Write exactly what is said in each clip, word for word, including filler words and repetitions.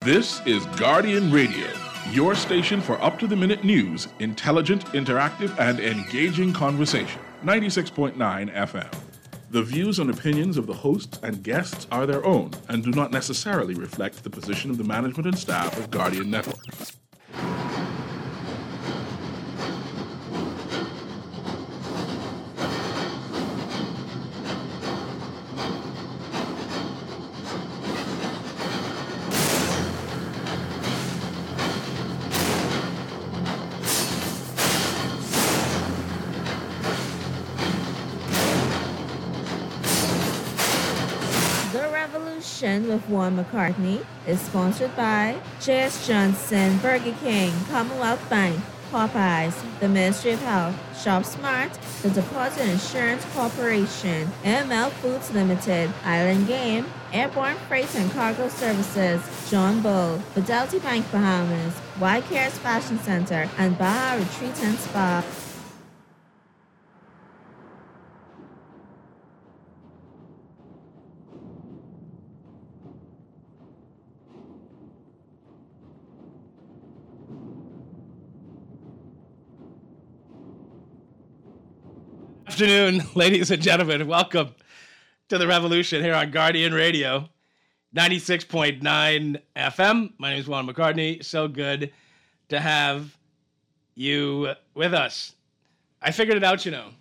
This is Guardian Radio, your station for up-to-the-minute news, intelligent, interactive, and engaging conversation. ninety-six point nine F M. The views and opinions of the hosts and guests are their own and do not necessarily reflect the position of the management and staff of Guardian Network. With Warren McCartney is sponsored by J S Johnson, Burger King, Commonwealth Bank, Popeyes, the Ministry of Health, Shop Smart, the Deposit Insurance Corporation, M L Foods Limited, Island Game, Airborne Freight and Cargo Services, John Bull, Fidelity Bank Bahamas, Y Cares Fashion Center, and Baja Retreat and Spa. Afternoon, ladies and gentlemen. Welcome to the revolution here on Guardian Radio, ninety-six point nine F M. My name is Warren McCartney. So good to have you with us. I figured it out, you know.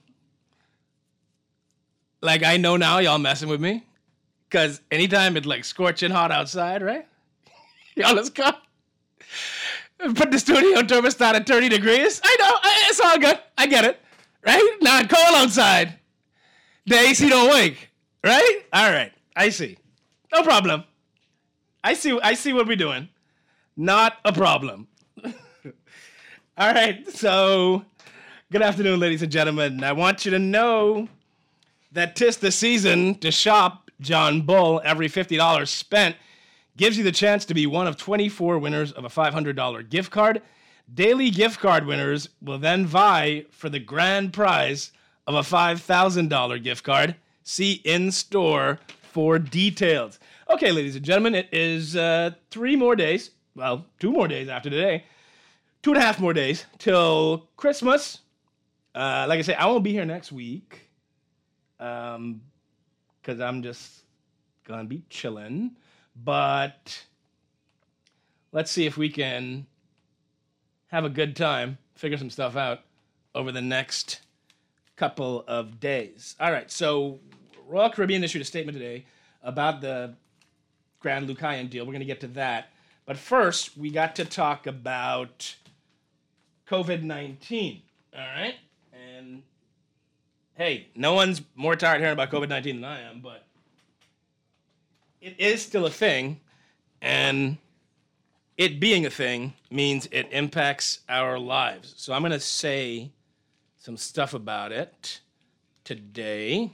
Like, I know now y'all messing with me, because anytime it's like scorching hot outside, right? Y'all, let's go. Put the studio thermostat at thirty degrees. I know, it's all good. I get it. Right? Not cold outside. The A C don't wake. Right? All right. I see. No problem. I see I see what we're doing. Not a problem. All right. So, good afternoon, ladies and gentlemen. I want you to know that 'tis the season to shop John Bull. Every fifty dollars spent gives you the chance to be one of twenty-four winners of a five hundred dollars gift card. Daily gift card winners will then vie for the grand prize of a five thousand dollars gift card. See in-store for details. Okay, ladies and gentlemen, it is uh, three more days, well, two more days after today, two and a half more days till Christmas. Uh, like I say, I won't be here next week um, because I'm just going to be chilling. But let's see if we can have a good time, figure some stuff out over the next couple of days. All right, so Royal Caribbean issued a statement today about the Grand Lucayan deal. We're going to get to that. But first, we got to talk about covid nineteen, all right? And, hey, no one's more tired of hearing about covid nineteen than I am, but it is still a thing, and it being a thing means it impacts our lives. So I'm going to say some stuff about it today.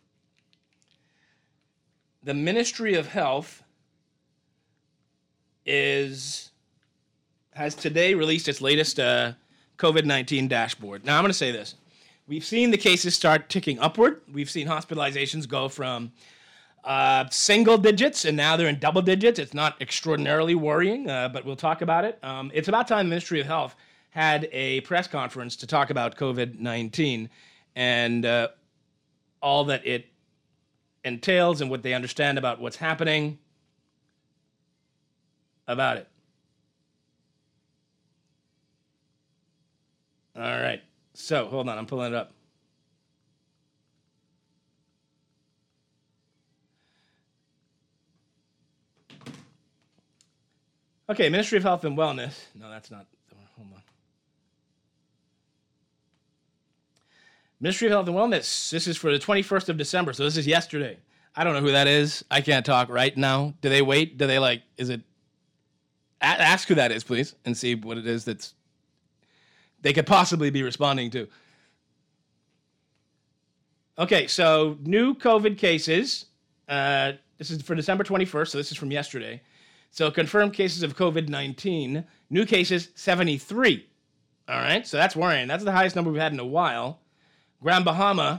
The Ministry of Health is has today released its latest uh, covid nineteen dashboard. Now, I'm going to say this. We've seen the cases start ticking upward. We've seen hospitalizations go from Uh, single digits, and now they're in double digits. It's not extraordinarily worrying, uh, but we'll talk about it. Um, it's about time the Ministry of Health had a press conference to talk about covid nineteen and uh, all that it entails and what they understand about what's happening about it. All right. So, hold on. I'm pulling it up. Okay, Ministry of Health and Wellness. No, that's not. Hold on. Ministry of Health and Wellness. This is for the twenty-first of December, so this is yesterday. I don't know who that is. I can't talk right now. Do they wait? Do they like, is it? A- ask who that is, please, and see what it is that's they could possibly be responding to. Okay, so new COVID cases. Uh, this is for December twenty-first, so this is from yesterday. So confirmed cases of covid nineteen, new cases, seventy-three. All right, so that's worrying. That's the highest number we've had in a while. Grand Bahama,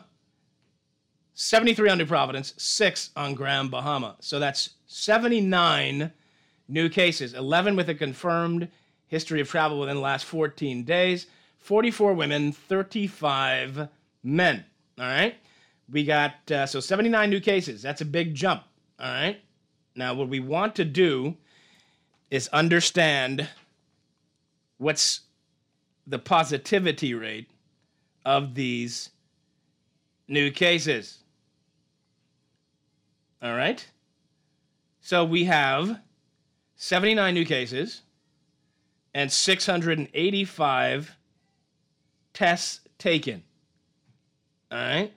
seventy-three on New Providence, six on Grand Bahama. So that's seventy-nine new cases. eleven with a confirmed history of travel within the last fourteen days. forty-four women, thirty-five men. All right? We got, uh, so seventy-nine new cases. That's a big jump. All right? Now, what we want to do is understand what's the positivity rate of these new cases. All right? So we have seventy-nine new cases and six hundred eighty-five tests taken. All right?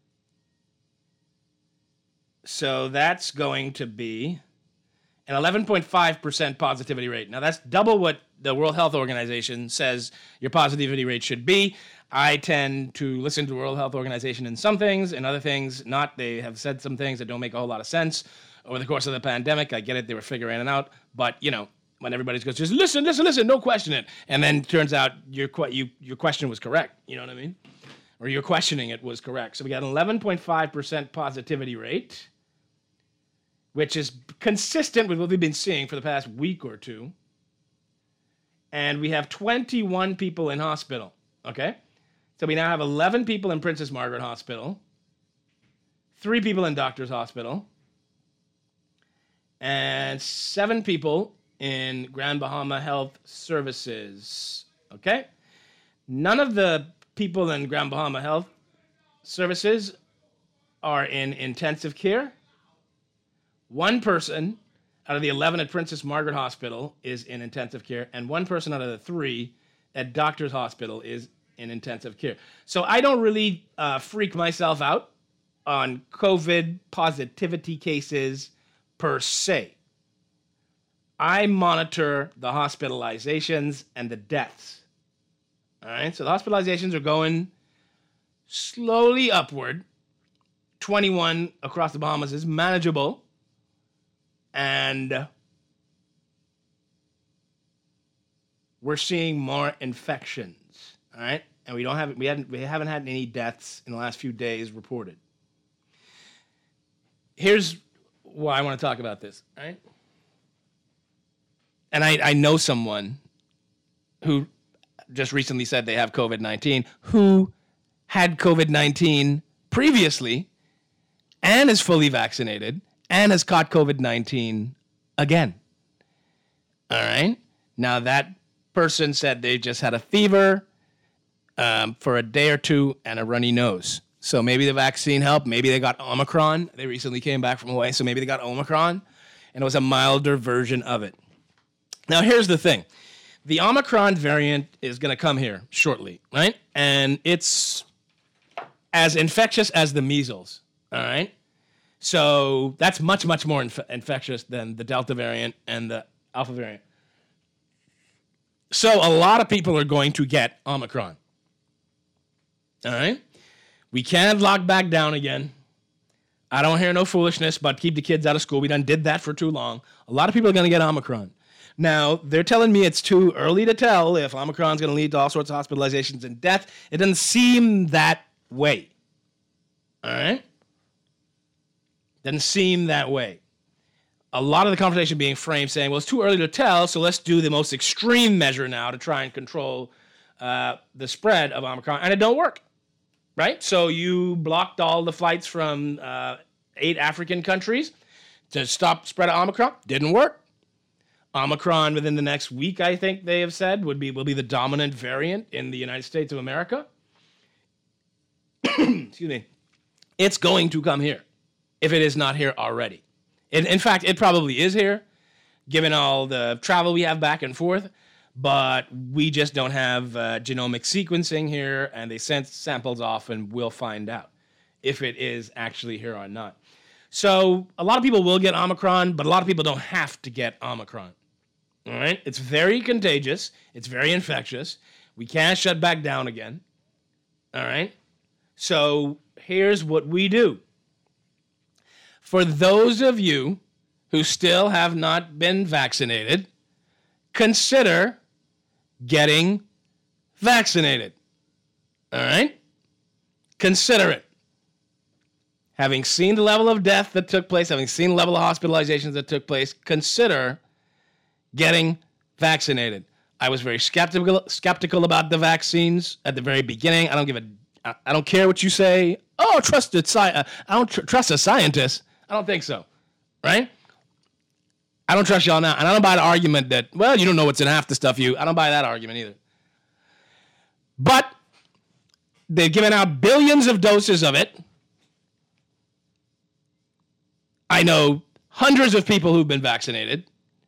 So that's going to be an eleven point five percent positivity rate. Now, that's double what the World Health Organization says your positivity rate should be. I tend to listen to the World Health Organization in some things, and other things not. They have said some things that don't make a whole lot of sense over the course of the pandemic. I get it. They were figuring it out. But, you know, when everybody goes, just listen, listen, listen, don't question it. And then turns out your, you, your question was correct. You know what I mean? Or your questioning it was correct. So we got an eleven point five percent positivity rate, which is consistent with what we've been seeing for the past week or two. And we have twenty-one people in hospital, okay? So we now have eleven people in Princess Margaret Hospital, three people in Doctors Hospital, and seven people in Grand Bahama Health Services, okay? None of the people in Grand Bahama Health Services are in intensive care. One person out of the eleven at Princess Margaret Hospital is in intensive care, and one person out of the three at Doctors Hospital is in intensive care. So I don't really uh, freak myself out on COVID positivity cases per se. I monitor the hospitalizations and the deaths. All right, so the hospitalizations are going slowly upward. twenty-one across the Bahamas is manageable. And we're seeing more infections, all right? And we don't have we hadn't we haven't had any deaths in the last few days reported. Here's why I want to talk about this, all right? And I, I know someone who just recently said they have COVID nineteen, who had COVID nineteen previously and is fully vaccinated and has caught COVID nineteen again. All right? Now, that person said they just had a fever um, for a day or two and a runny nose. So maybe the vaccine helped. Maybe they got Omicron. They recently came back from Hawaii, so maybe they got Omicron, and it was a milder version of it. Now, here's the thing. The Omicron variant is going to come here shortly, right? And it's as infectious as the measles, all right? So that's much, much more inf- infectious than the Delta variant and the Alpha variant. So a lot of people are going to get Omicron. All right? We can't lock back down again. I don't hear no foolishness, but keep the kids out of school. We done did that for too long. A lot of people are going to get Omicron. Now, they're telling me it's too early to tell if Omicron's going to lead to all sorts of hospitalizations and death. It doesn't seem that way. All right? Doesn't seem that way. A lot of the conversation being framed saying, well, it's too early to tell, so let's do the most extreme measure now to try and control uh, the spread of Omicron. And it don't work, right? So you blocked all the flights from uh, eight African countries to stop spread of Omicron. Didn't work. Omicron within the next week, I think they have said, would be will be the dominant variant in the United States of America. Excuse me. It's going to come here, if it is not here already. In, in fact, it probably is here, given all the travel we have back and forth, but we just don't have uh, genomic sequencing here, and they sent samples off, and we'll find out if it is actually here or not. So a lot of people will get Omicron, but a lot of people don't have to get Omicron. All right? It's very contagious. It's very infectious. We can't shut back down again. All right? So here's what we do. For those of you who still have not been vaccinated, consider getting vaccinated. All right? Consider it. Having seen the level of death that took place, having seen the level of hospitalizations that took place, consider getting vaccinated. I was very skeptical skeptical about the vaccines at the very beginning. I don't give a I don't care what you say. Oh, trusted sci- I don't tr- trust a scientist. I don't think so. Right? I don't trust y'all now. And I don't buy the argument that, well, you don't know what's in half the stuff you. I don't buy that argument either. But they've given out billions of doses of it. I know hundreds of people who've been vaccinated.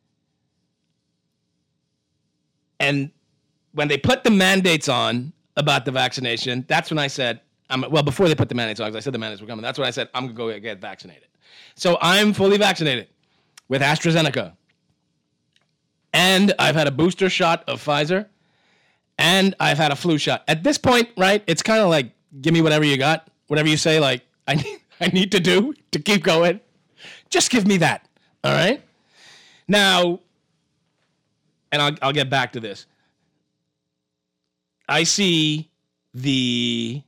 And when they put the mandates on about the vaccination, that's when I said, I'm, well, before they put the mandates on, because I said the mandates were coming, that's when I said, I'm going to go get vaccinated. So I'm fully vaccinated with AstraZeneca. And I've had a booster shot of Pfizer. And I've had a flu shot. At this point, right, it's kind of like, give me whatever you got. Whatever you say, like, I need, I need to do to keep going. Just give me that, all right? Now, and I'll, I'll get back to this. I see the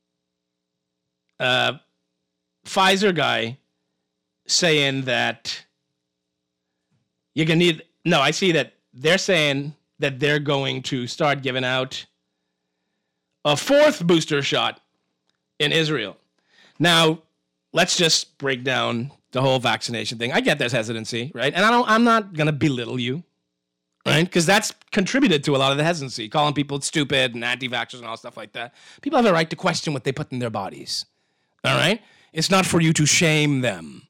uh, Pfizer guy saying that you're going to need... No, I see that they're saying that they're going to start giving out a fourth booster shot in Israel. Now, let's just break down the whole vaccination thing. I get there's hesitancy, right? And I don't, I'm not going to belittle you, right? Because that's contributed to a lot of the hesitancy, calling people stupid and anti-vaxxers and all stuff like that. People have a right to question what they put in their bodies, all right? It's not for you to shame them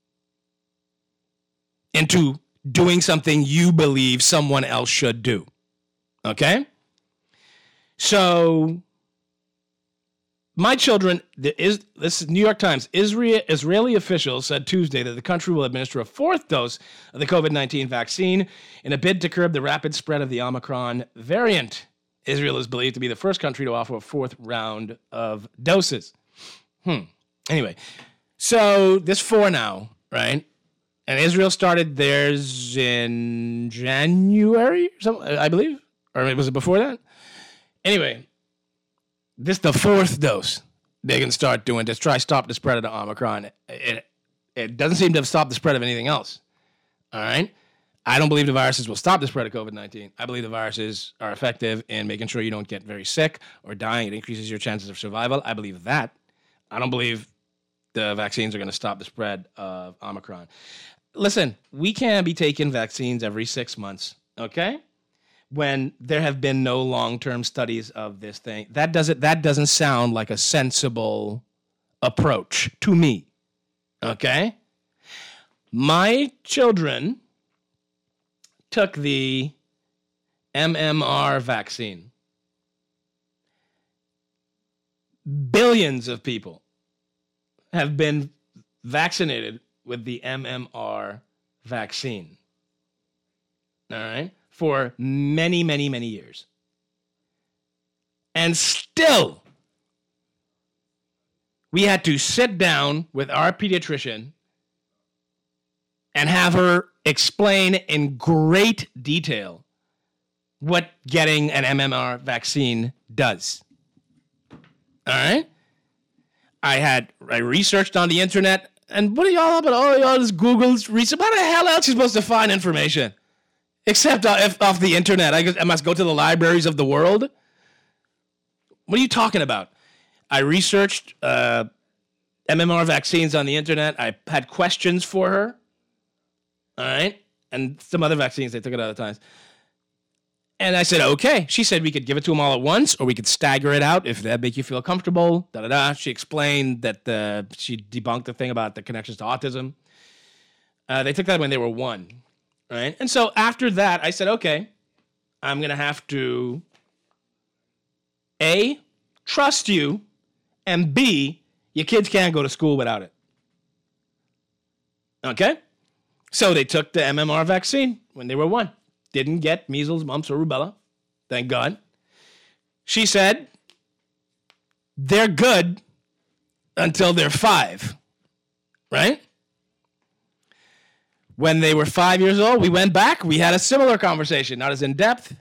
into doing something you believe someone else should do, okay? So... My children, the is, this is New York Times, Israel, Israeli officials said Tuesday that the country will administer a fourth dose of the covid nineteen vaccine in a bid to curb the rapid spread of the Omicron variant. Israel is believed to be the first country to offer a fourth round of doses. Hmm. Anyway, so there's four now, right? And Israel started theirs in January, I believe, or was it before that? Anyway. This is the fourth dose they can start doing to try stop the spread of the Omicron. It, it, it doesn't seem to have stopped the spread of anything else. All right? I don't believe the viruses will stop the spread of covid nineteen. I believe the viruses are effective in making sure you don't get very sick or dying. It increases your chances of survival. I believe that. I don't believe the vaccines are going to stop the spread of Omicron. Listen, we can't be taking vaccines every six months, okay? When there have been no long-term studies of this thing. That doesn't that doesn't sound like a sensible approach to me. Okay? My children took the M M R vaccine. Billions of people have been vaccinated with the M M R vaccine. All right? For many, many, many years. And still, we had to sit down with our pediatrician and have her explain in great detail what getting an M M R vaccine does. All right? I had, I researched on the internet, and what are y'all about? Oh, y'all just Google's research. How the hell else are you supposed to find information? Except uh, if off the internet. I, guess I must go to the libraries of the world. What are you talking about? I researched uh, M M R vaccines on the internet. I had questions for her. All right? And some other vaccines, they took it other times. And I said, okay. She said we could give it to them all at once, or we could stagger it out if that make you feel comfortable. Da da da. She explained that the, she debunked the thing about the connections to autism. Uh, they took that when they were one. Right? And so after that, I said, okay, I'm going to have to, A, trust you, and B, your kids can't go to school without it. Okay? So they took the M M R vaccine when they were one. Didn't get measles, mumps, or rubella. Thank God. She said, they're good until they're five. Right? When they were five years old, we went back. We had a similar conversation, not as in-depth.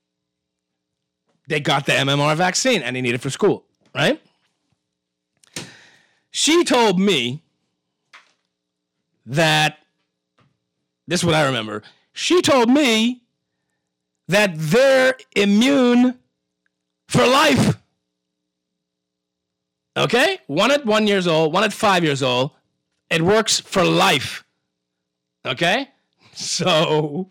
They got the M M R vaccine, and they need it for school, right? She told me that, this is what I remember, she told me that they're immune for life. Okay? One at one years old, one at five years old. It works for life. Okay? So,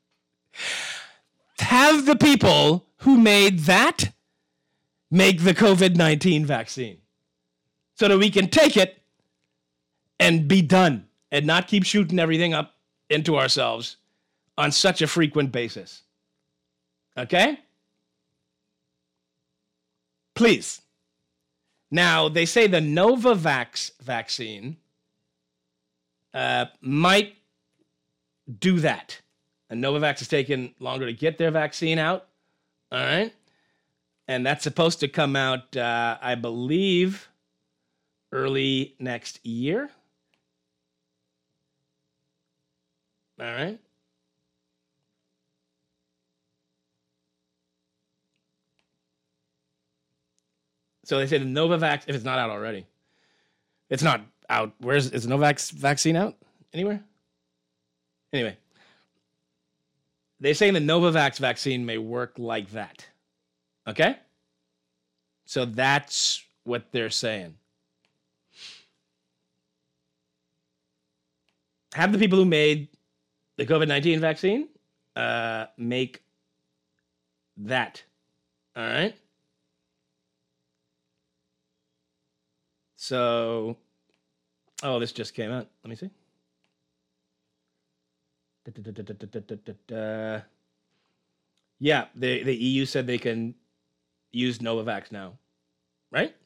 have the people who made that make the covid nineteen vaccine so that we can take it and be done and not keep shooting everything up into ourselves on such a frequent basis. Okay? Please. Now, they say the Novavax vaccine uh, might do that. And Novavax has taken longer to get their vaccine out. All right? And that's supposed to come out, uh, I believe, early next year. All right? So they say the Novavax, if it's not out already, it's not out. Where's is the Novavax vaccine out anywhere? Anyway, they say the Novavax vaccine may work like that. Okay? So that's what they're saying. Have the people who made the covid nineteen vaccine uh, make that. All right? So, oh, this just came out. Let me see. Da, da, da, da, da, da, da, da. Yeah, the, the E U said they can use Novavax now, right?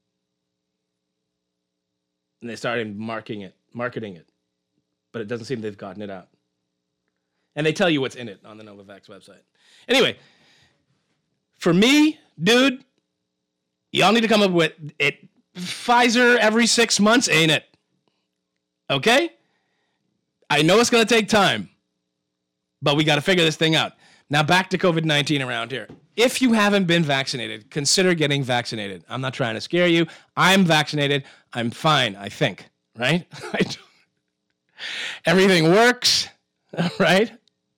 And they started marking it, marketing it, but it doesn't seem they've gotten it out. And they tell you what's in it on the Novavax website. Anyway, for me, dude, y'all need to come up with it. Pfizer every six months, ain't it? Okay? I know it's going to take time, but we got to figure this thing out. Now back to covid nineteen around here. If you haven't been vaccinated, consider getting vaccinated. I'm not trying to scare you. I'm vaccinated. I'm fine, I think, right? I don't, everything works, right?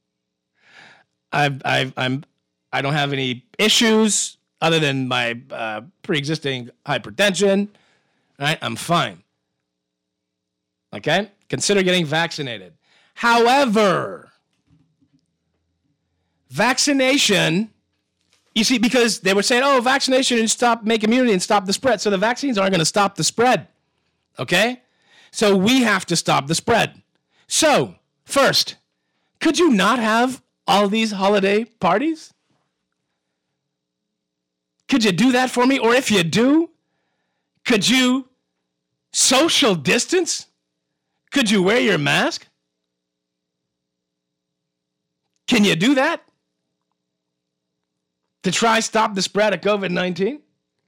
I've, I've, I'm, I don't have any issues other than my uh, pre-existing hypertension, right? I'm fine. Okay? Consider getting vaccinated. However, vaccination, you see, because they were saying, oh, vaccination and stop, make immunity and stop the spread. So the vaccines aren't going to stop the spread. Okay? So we have to stop the spread. So, first, could you not have all these holiday parties? Could you do that for me? Or if you do, could you social distance? Could you wear your mask? Can you do that? To try stop the spread of covid nineteen?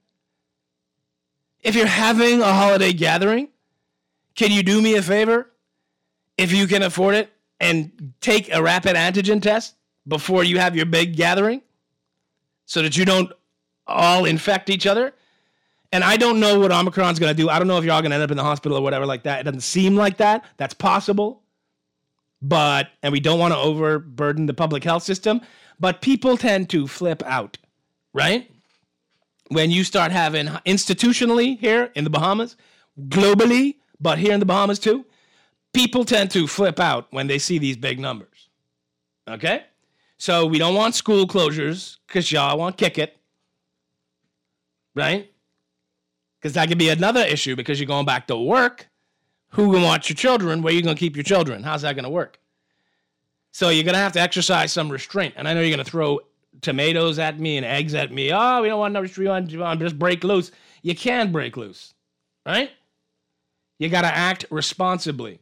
If you're having a holiday gathering, can you do me a favor? If you can afford it, and take a rapid antigen test before you have your big gathering so that you don't all infect each other. And I don't know what Omicron's going to do. I don't know if you're all going to end up in the hospital or whatever like that. It doesn't seem like that. That's possible. But, and we don't want to overburden the public health system, but people tend to flip out, right? When you start having institutionally here in the Bahamas, globally, but here in the Bahamas too, people tend to flip out when they see these big numbers. Okay? So we don't want school closures because y'all want to kick it. Right? Because that could be another issue because you're going back to work. Who going to watch your children? Where are you going to keep your children? How's that going to work? So you're going to have to exercise some restraint. And I know you're going to throw tomatoes at me and eggs at me. Oh, we don't want no restraint. We want to just break loose. You can break loose. Right? You got to act responsibly.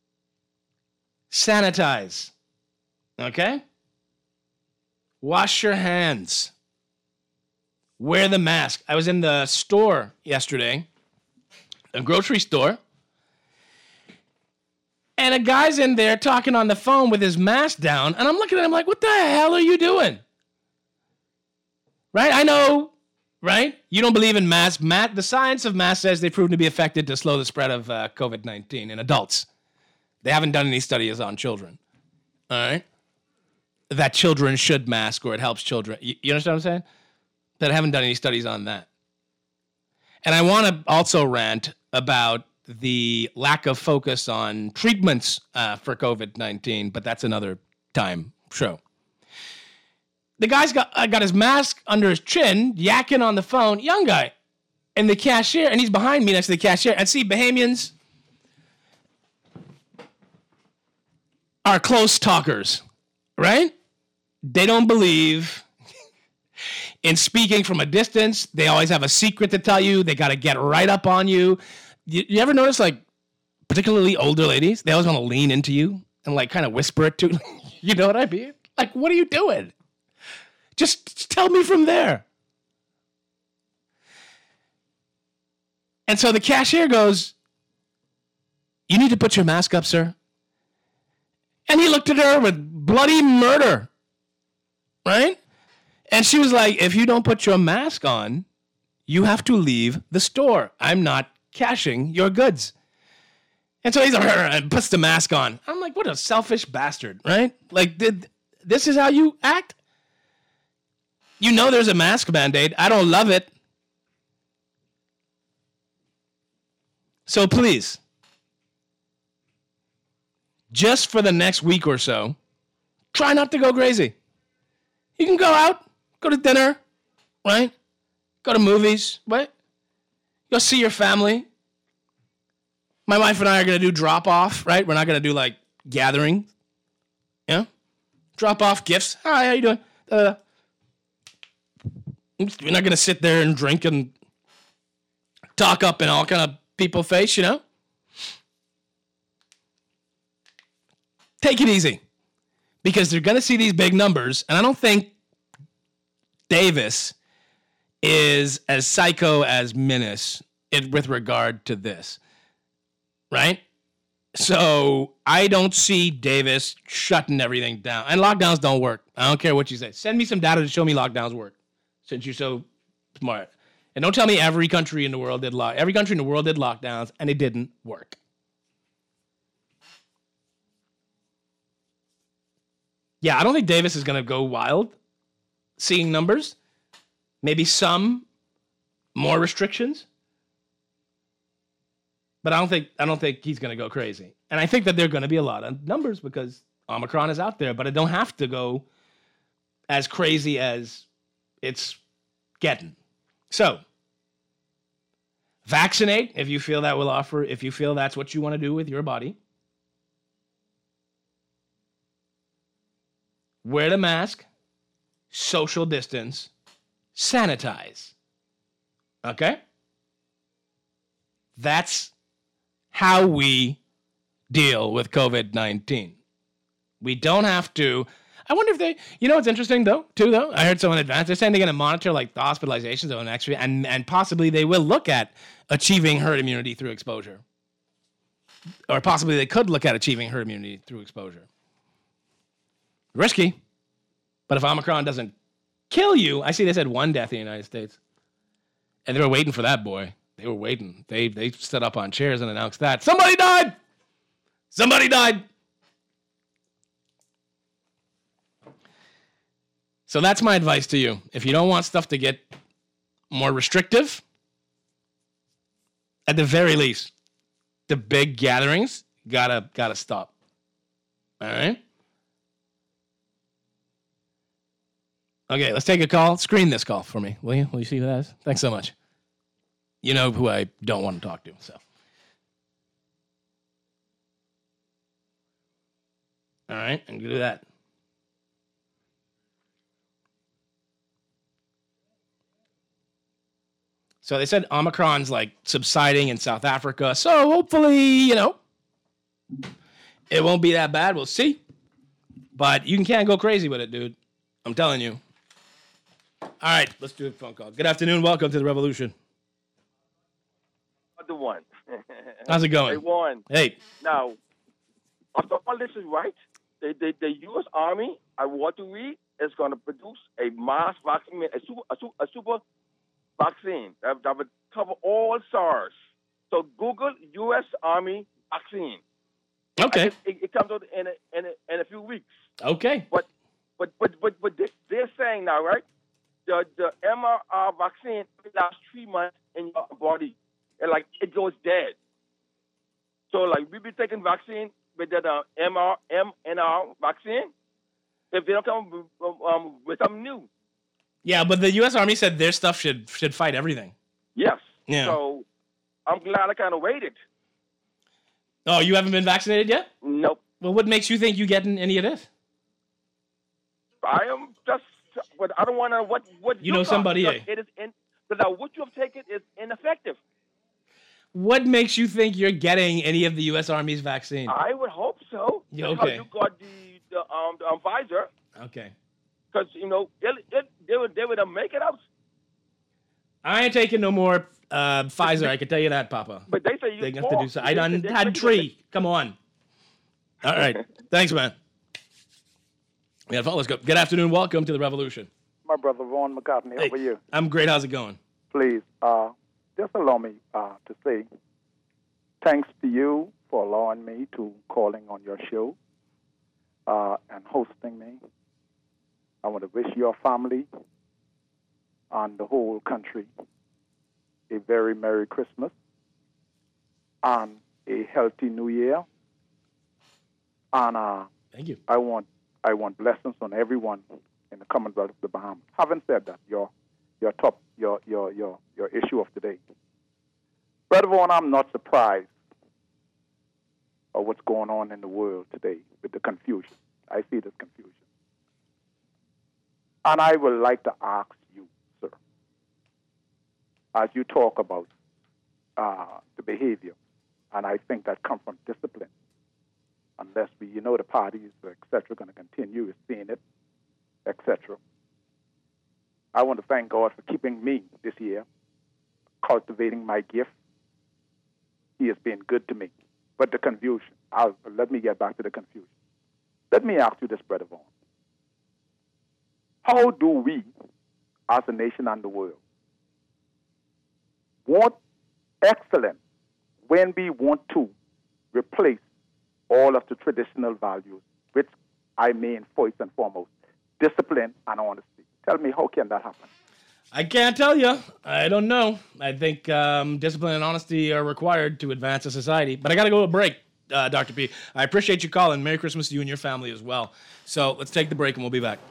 Sanitize. Okay? Wash your hands. Wear the mask. I was in the store yesterday, a grocery store, and a guy's in there talking on the phone with his mask down, and I'm looking at him like, what the hell are you doing? Right? I know, right? You don't believe in masks. Matt, the science of masks says they've proven to be effective to slow the spread of uh, covid nineteen in adults. They haven't done any studies on children. All right? that children should mask or it helps children. You, you understand what I'm saying? That I haven't done any studies on that. And I want to also rant about the lack of focus on treatments uh, for COVID nineteen, but that's another time show. The guy's got uh, got his mask under his chin, yakking on the phone, young guy, and the cashier, and he's behind me next to the cashier. And see, Bahamians are close talkers, right? They don't believe in speaking from a distance. They always have a secret to tell you. They got to get right up on you. You, you ever notice, like, particularly older ladies, they always want to lean into you and, like, kind of whisper it to you know what I mean? Like, what are you doing? Just, just tell me from there. And so the cashier goes, you need to put your mask up, sir. And he looked at her with bloody murder, right? And she was like, if you don't put your mask on, you have to leave the store. I'm not cashing your goods. And so he's like, and puts the mask on. I'm like, what a selfish bastard, right? Like, did this is how you act? You know there's a mask mandate. I don't love it. So please, just for the next week or so, try not to go crazy. You can go out, go to dinner, right? Go to movies, what? Go see your family. My wife and I are going to do drop-off, right? We're not going to do, like, gathering. Yeah? Drop-off gifts. Hi, how you doing? Uh, we're not going to sit there and drink and talk up in all kind of people's face, you know? Take it easy. Because they're going to see these big numbers, and I don't think Davis is as psycho as Minnis in, with regard to this, right? So I don't see Davis shutting everything down. And lockdowns don't work. I don't care what you say. Send me some data to show me lockdowns work, since you're so smart. And don't tell me every country in the world did lock. Every country in the world did lockdowns, and it didn't work. Yeah, I don't think Davis is going to go wild seeing numbers. Maybe some more restrictions. But I don't think I don't think he's going to go crazy. And I think that there are going to be a lot of numbers because Omicron is out there, but it don't have to go as crazy as it's getting. So, vaccinate if you feel that will offer, if you feel that's what you want to do with your body. Wear the mask, social distance, sanitize. Okay? That's how we deal with COVID nineteen. We don't have to. I wonder if they, you know what's interesting though, too though? I heard someone advance. They're saying they're going to monitor like the hospitalizations of an X-ray and, and possibly they will look at achieving herd immunity through exposure. Or possibly they could look at achieving herd immunity through exposure. Risky. But if Omicron doesn't kill you, I see they said one death in the United States. And they were waiting for that, boy. They were waiting. They they stood up on chairs and announced that. Somebody died! Somebody died! So that's my advice to you. If you don't want stuff to get more restrictive, at the very least, the big gatherings gotta gotta stop. All right? Okay, let's take a call. Screen this call for me, will you? Will you see who that is? Thanks so much. You know who I don't want to talk to, so. All right, I'm going to do that. So they said Omicron's like subsiding in South Africa, so hopefully, you know, it won't be that bad. We'll see. But you can't go crazy with it, dude. I'm telling you. All right, let's do a phone call. Good afternoon. Welcome to the Revolution. The one. How's it going? They won. Hey. Now, after all this is right, the, the, the U S Army, I want to read, is going to produce a mass vaccine, a super, a super, a super vaccine that, that would cover all SARS. So Google U S Army vaccine. Okay. It, it, it comes out in a, in, a, in a few weeks. Okay. But but but but but they, they're saying now, right? The the M R R vaccine lasts three months in your body, and like it goes dead. So like we be taking vaccine with that uh, M R M N R vaccine. If they don't come um, with something new. Yeah, but the U S Army said their stuff should should fight everything. Yes. Yeah. So I'm glad I kind of waited. Oh, you haven't been vaccinated yet? Nope. Well, what makes you think you getting any of this? I am just, but I don't want to. What what you know somebody? Eh? It is in. But what you have taken is ineffective. What makes you think you're getting any of the U S Army's vaccine? I would hope so. Yeah, That's okay. how you got the the um the um, Pfizer. Okay. Because you know it, it, they would they would uh, make it out. I ain't taking no more uh, Pfizer. I can tell you that, Papa. But they say you. They have to do so. I done had three. Come on. All right. Thanks, man. Yeah, let's go. Good afternoon. Welcome to the Revolution. My brother Ron McCartney. Hey, How are you? I'm great. How's it going? Please, uh, just allow me uh, to say thanks to you for allowing me to calling on your show uh, and hosting me. I want to wish your family and the whole country a very Merry Christmas and a healthy New Year. And uh, thank you. I want I want blessings on everyone in the Commonwealth of the Bahamas. Having said that, your your top your your your your issue of today, Brother Vaughn, I'm not surprised of what's going on in the world today with the confusion. I see this confusion, and I would like to ask you, sir, as you talk about uh, the behavior, and I think that comes from discipline. Unless we, you know, the parties, et cetera, going to continue seeing it, et cetera. I want to thank God for keeping me this year, cultivating my gift. He has been good to me. But the confusion, I'll, let me get back to the confusion. Let me ask you this, Brother Vaughn. How do we, as a nation and the world, want excellence when we want to replace all of the traditional values, which I mean first and foremost, discipline and honesty? Tell me, how can that happen? I can't tell you. I don't know. I think um, discipline and honesty are required to advance a society. But I got to go to a break, uh, Doctor P. I appreciate you calling. Merry Christmas to you and your family as well. So let's take the break and we'll be back.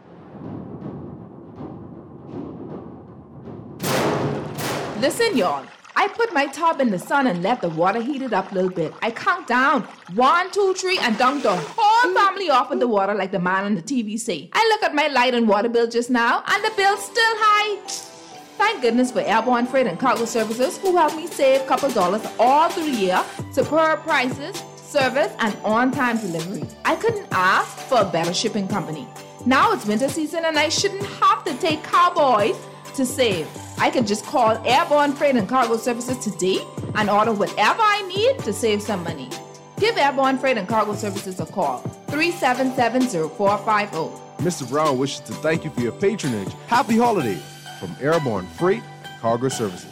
Listen, y'all. I put my tub in the sun and let the water heat it up a little bit. I count down, one, two, three, and dunk the whole family off in the water like the man on the T V say. I look at my light and water bill just now, and the bill's still high. Thank goodness for Airborne Freight and Cargo Services, who helped me save a couple dollars all through the year, superb prices, service, and on-time delivery. I couldn't ask for a better shipping company. Now it's winter season, and I shouldn't have to take cowboys to save. I can just call Airborne Freight and Cargo Services today and order whatever I need to save some money. Give Airborne Freight and Cargo Services a call, three seven seven, zero four five zero. Mister Brown wishes to thank you for your patronage. Happy holidays from Airborne Freight and Cargo Services.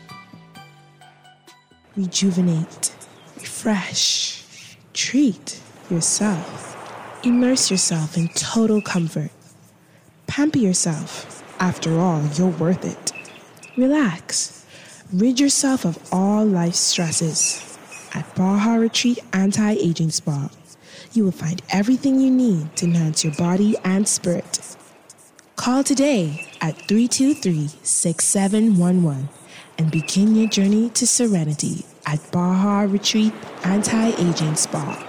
Rejuvenate, refresh, treat yourself. Immerse yourself in total comfort. Pamper yourself. After all, you're worth it. Relax. Rid yourself of all life's stresses. At Baja Retreat Anti-Aging Spa, you will find everything you need to enhance your body and spirit. Call today at three two three, six seven one one and begin your journey to serenity at Baja Retreat Anti-Aging Spa.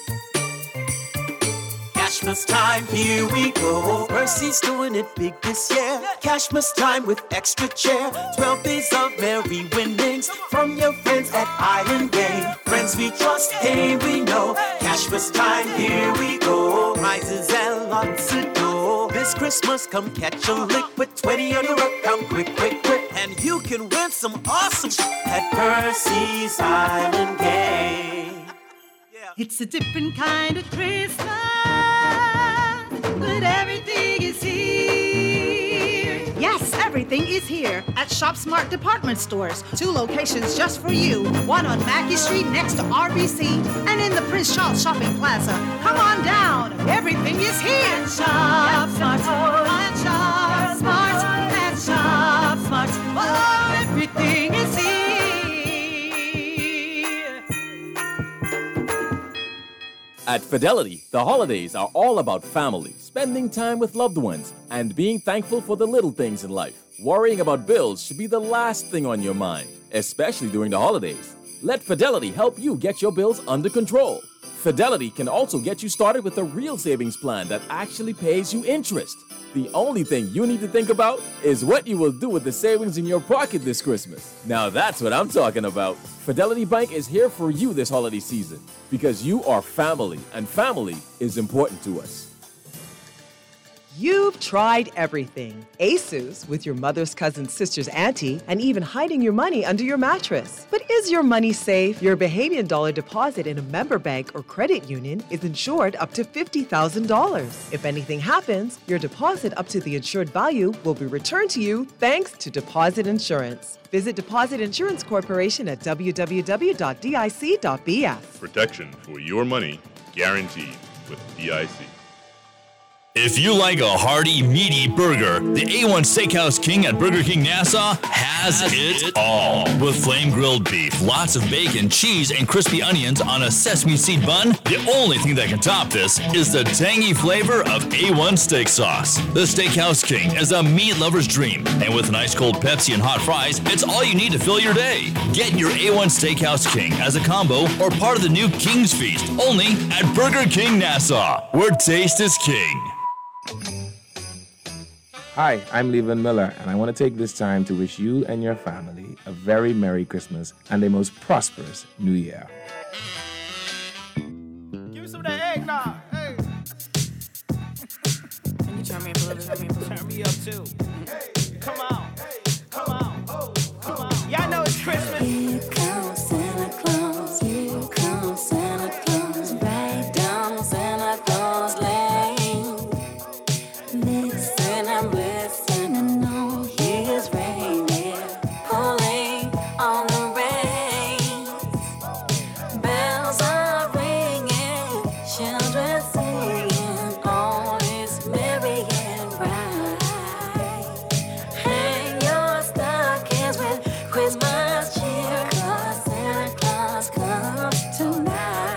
Cashmas time, here we go. Mercy's doing it big this year. Cashmas time with extra chair. twelve days of merry winnings from your friends at Island Game. Friends we trust, hey we know. Cashmas time, here we go. Prizes and lots to go. This Christmas, come catch a lick with twenty on your account. Quick, quick, quick. And you can win some awesome shit at Percy's Island Game. It's a different kind of Christmas, but everything is here. Yes, everything Everything is here at Shop Smart Department Stores. Two locations just for you. One on Mackey Street next to R B C and in the Prince Charles Shopping Plaza. Come on down. Everything is here. At Shop Smart. At Shop Smart. At Shop Smart. Oh, everything is here. At Fidelity, the holidays are all about family, spending time with loved ones, and being thankful for the little things in life. Worrying about bills should be the last thing on your mind, especially during the holidays. Let Fidelity help you get your bills under control. Fidelity can also get you started with a real savings plan that actually pays you interest. The only thing you need to think about is what you will do with the savings in your pocket this Christmas. Now that's what I'm talking about. Fidelity Bank is here for you this holiday season because you are family, and family is important to us. You've tried everything. ASUS with your mother's cousin's sister's auntie, and even hiding your money under your mattress. But is your money safe? Your Bahamian dollar deposit in a member bank or credit union is insured up to fifty thousand dollars. If anything happens, your deposit up to the insured value will be returned to you thanks to Deposit Insurance. Visit Deposit Insurance Corporation at w w w dot d i c dot b f. Protection for your money guaranteed with D I C. If you like a hearty, meaty burger, the A one Steakhouse King at Burger King Nassau has it all. With flame-grilled beef, lots of bacon, cheese, and crispy onions on a sesame seed bun, the only thing that can top this is the tangy flavor of A one steak sauce. The Steakhouse King is a meat lover's dream, and with an ice-cold Pepsi and hot fries, it's all you need to fill your day. Get your A one Steakhouse King as a combo or part of the new King's Feast, only at Burger King Nassau, where taste is king. Hi, I'm Levan Miller, and I want to take this time to wish you and your family a very Merry Christmas and a most prosperous New Year. Give me some of that eggnog. Hey. Can you turn me up a little bit? Turn me up, a little turn me up too. Hey. Come on. Hey. Come on. Oh. Come on. Y'all know it's Christmas. Here comes Santa Claus. Here comes Santa Claus. Right down Santa Claus Lane. Listen, I'm listening on his reindeer, pulling on the reins. Bells are ringing, children singing, all is merry and bright. Hang your stockings with Christmas cheer, 'cause Santa Claus comes tonight.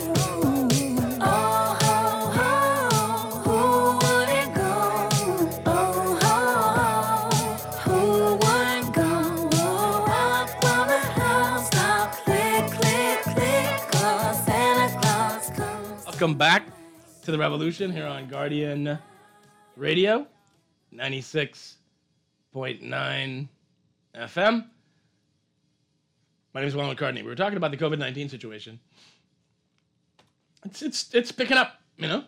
Oh, ho, ho, who would it go? Oh, ho, ho, who would go? Up on the housetop, click, click, click, 'cause Santa Claus comes. Welcome back to the Revolution here on Guardian Radio, ninety-six point nine F M. My name is Juan McCartney. We were talking about the COVID nineteen situation. It's it's it's picking up, you know.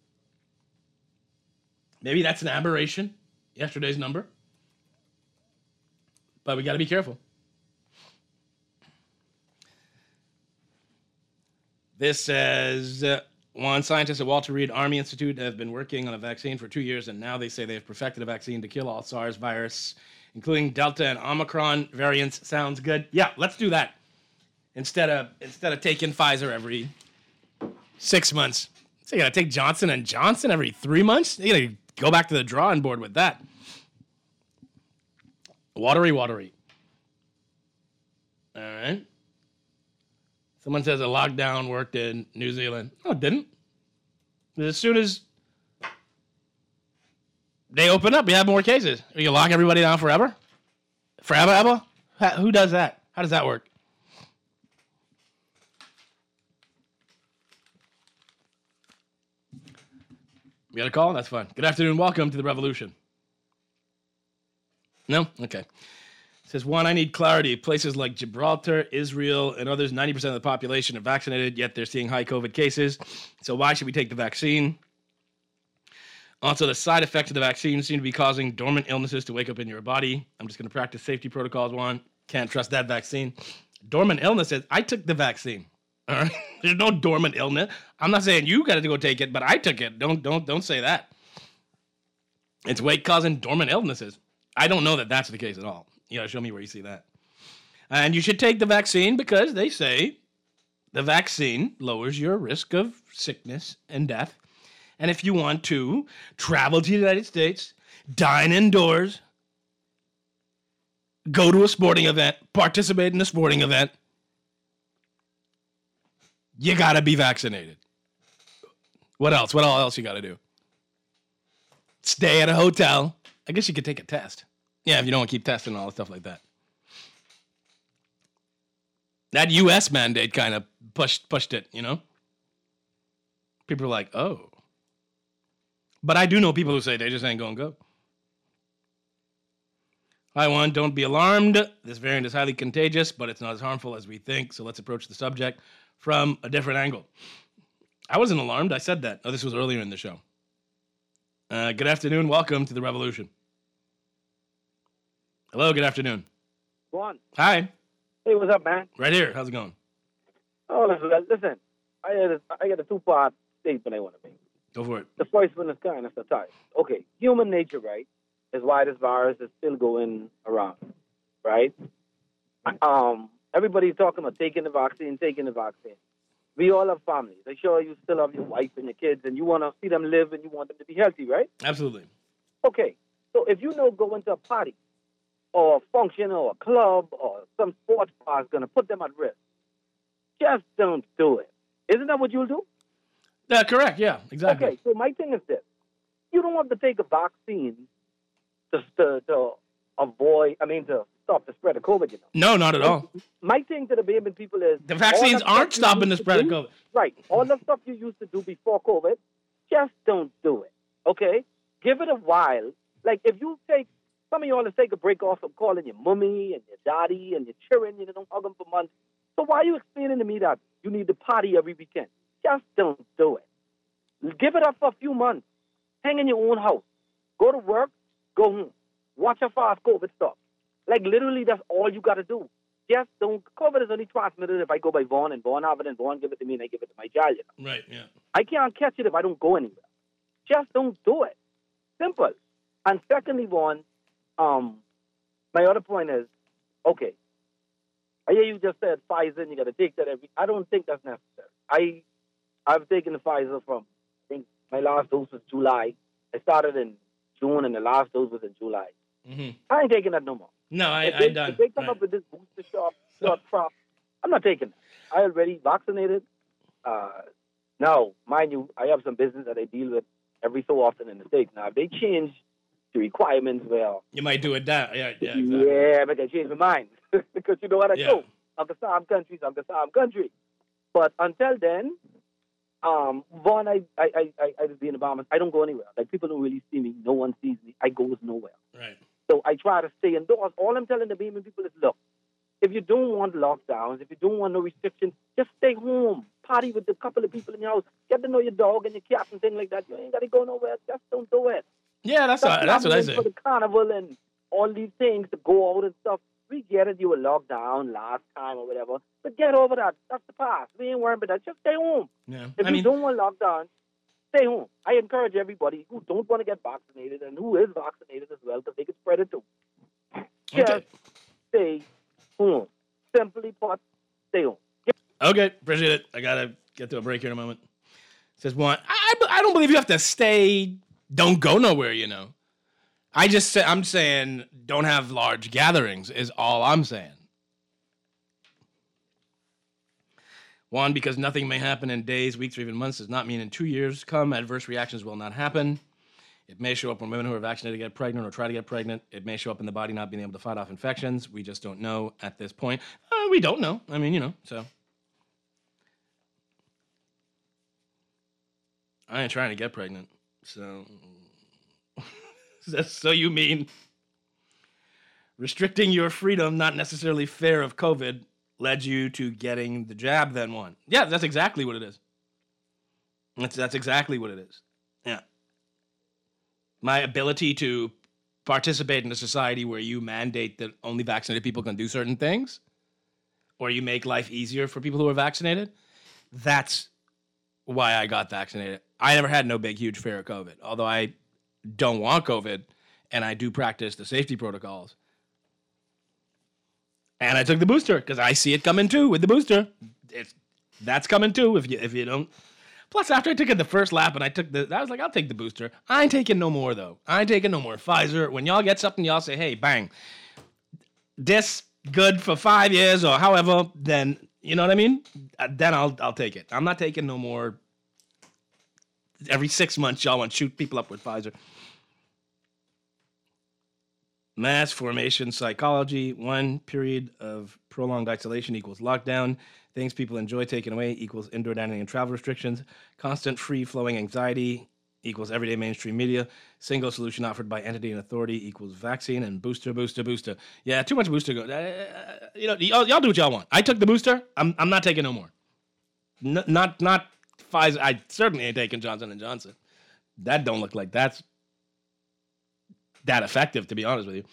Maybe that's an aberration, yesterday's number. But we got to be careful. This says, uh, one scientist at Walter Reed Army Institute have been working on a vaccine for two years, and now they say they've perfected a vaccine to kill all SARS virus, including Delta and Omicron variants. Sounds good. Yeah, let's do that. Instead of instead of taking Pfizer every six months. So you got to take Johnson and Johnson every three months? You got to go back to the drawing board with that. Watery, watery. All right. Someone says a lockdown worked in New Zealand. No, it didn't. As soon as they open up, we have more cases. You lock everybody down forever? Forever, ever? Who does that? How does that work? You got a call? That's fine. Good afternoon. Welcome to the Revolution. No? Okay. It says, one, I need clarity. Places like Gibraltar, Israel, and others, ninety percent of the population are vaccinated, yet they're seeing high COVID cases. So why should we take the vaccine? Also, the side effects of the vaccine seem to be causing dormant illnesses to wake up in your body. I'm just going to practice safety protocols. One, can't trust that vaccine. Dormant illnesses. I took the vaccine. All right. There's no dormant illness. I'm not saying you got to go take it, but I took it. Don't don't don't say that. It's weight causing dormant illnesses. I don't know that that's the case at all. You gotta show me where you see that. And you should take the vaccine because they say the vaccine lowers your risk of sickness and death. And if you want to travel to the United States, dine indoors, go to a sporting event, participate in a sporting event, you gotta be vaccinated. What else? What all else you gotta do? Stay at a hotel. I guess you could take a test. Yeah, if you don't want to keep testing and all the stuff like that. That U S mandate kind of pushed pushed it, you know? People are like, oh. But I do know people who say they just ain't gonna go. Hi, one, don't be alarmed. This variant is highly contagious, but it's not as harmful as we think, so let's approach the subject from a different angle. I wasn't alarmed. I said that. Oh, this was earlier in the show. Uh, good afternoon. Welcome to the revolution. Hello, good afternoon. Go on. Hi. Hey, what's up, man? Right here. How's it going? Oh, listen, listen. I got a, I got a two-part statement I want to make. Go for it. The first one is kind of satire. Okay, human nature, right, is why this virus is still going around, right? Um, everybody's talking about taking the vaccine, taking the vaccine. We all have families. I'm sure you still have your wife and your kids, and you want to see them live, and you want them to be healthy, right? Absolutely. Okay, so if you know going to a party or a function or a club or some sports bar is going to put them at risk, just don't do it. Isn't that what you'll do? Yeah, correct. Yeah, exactly. Okay, so my thing is this. You don't have to take a vaccine to, to, to avoid, I mean, to stop the spread of COVID, you know. No, not at all. My thing to the baby people is... The vaccines all that aren't stuff you stopping the used to spread of do- COVID. Right. All the stuff you used to do before COVID, just don't do it, okay? Give it a while. Like, if you take... Some of y'all to take a break off from calling your mommy and your daddy and your children, you know, don't hug them for months. So why are you explaining to me that you need to party every weekend? Just don't do it. Give it up for a few months. Hang in your own house. Go to work, go home. Watch how fast COVID stops. Like, literally, that's all you got to do. Just don't... COVID is only transmitted if I go by Vaughn, and Vaughn have it, and Vaughn give it to me, and I give it to my child. You know? Right, yeah. I can't catch it if I don't go anywhere. Just don't do it. Simple. And secondly, Vaughn, um, my other point is, okay, I hear you just said Pfizer, and you got to take that every... I don't think that's necessary. I, I've taken the Pfizer from, I think my last dose was July. I started in June, and the last dose was in July. Mm-hmm. I ain't taking that no more. No, I, If I they, done. if they come Right. up with this booster shot, shot crap, I'm not taking that. I already vaccinated. Uh, now, mind you, I have some business that I deal with every so often in the States. Now, if they change the requirements, well, You might do it down. Yeah, yeah, exactly. yeah, but I change my mind. Because you know what I Yeah. do? Uncle Sam country, Uncle Sam country. But until then, um, Vaughn, I, I, I, I, I just be in the Bahamas. I don't go anywhere. Like, people don't really see me. No one sees me. I goes nowhere. Right. So I try to stay indoors. All I'm telling the Beeman people is, look, if you don't want lockdowns, if you don't want no restrictions, just stay home. Party with a couple of people in your house. Get to know your dog and your cat and things like that. You ain't got to go nowhere. Just don't do it. Yeah, that's Stop all, that's what I traveling say. For the carnival and all these things to go out and stuff. We get it. You were locked down last time or whatever. But get over that. That's the past. We ain't worrying about that. Just stay home. Yeah. If I you mean, don't want lockdown, stay home. I encourage everybody who don't want to get vaccinated and who is vaccinated as well, because they can spread it too. Just Okay. stay home. Simply put, stay home. okay, appreciate it. I got to get to a break here in a moment. Says one, I, I don't believe you have to stay, don't go nowhere, you know. I just say, I'm saying don't have large gatherings is all I'm saying. One, because nothing may happen in days, weeks, or even months does not mean in two years come adverse reactions will not happen. It may show up when women who are vaccinated get pregnant or try to get pregnant. It may show up in the body not being able to fight off infections. We just don't know at this point. Uh, we don't know. I mean, you know, so. I ain't trying to get pregnant, so. So you mean restricting your freedom, not necessarily fear of COVID, led you to getting the jab then one? Yeah, that's exactly what it is. That's, that's exactly what it is. Yeah. My ability to participate in a society where you mandate that only vaccinated people can do certain things, or you make life easier for people who are vaccinated, that's why I got vaccinated. I never had no big, huge fear of COVID, although I don't want COVID, and I do practice the safety protocols. And I took the booster because I see it coming too with the booster. It's, that's coming too if you if you don't. Plus, after I took it the first lap and I took the, I was like, I'll take the booster. I ain't taking no more though. I ain't taking no more. Pfizer, when y'all get something, y'all say, hey, bang, this good for five years or however, then, you know what I mean? Uh, Then I'll I'll take it. I'm not taking no more. Every six months, y'all want to shoot people up with Pfizer. Mass formation psychology. One period of prolonged isolation equals lockdown. Things people enjoy taken away equals indoor dining and travel restrictions. Constant free-flowing anxiety equals everyday mainstream media. Single solution offered by entity and authority equals vaccine and booster, booster, booster. Yeah, too much booster. Go- uh, you know, y'all, y'all do what y'all want. I took the booster. I'm I'm not taking no more. N- not not Pfizer. I certainly ain't taking Johnson and Johnson. That don't look like that's that effective, to be honest with you.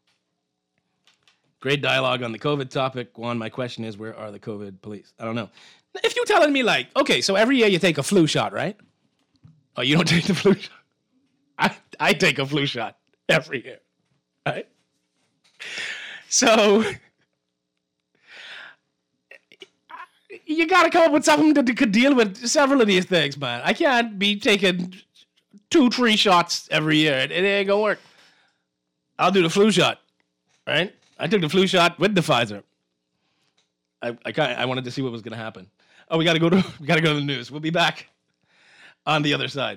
Great dialogue on the COVID topic. Juan, my question is, where are the COVID police? I don't know. If you're telling me like, okay, so every year you take a flu shot, right? Oh, you don't take the flu shot? I, I take a flu shot every year, right? So you got to come up with something that could deal with several of these things, man. I can't be taking two, three shots every year. It, it ain't gonna work. I'll do the flu shot, right? I took the flu shot with the Pfizer. I I, kinda, I wanted to see what was gonna happen. Oh, we gotta go to we gotta go to the news. We'll be back on the other side.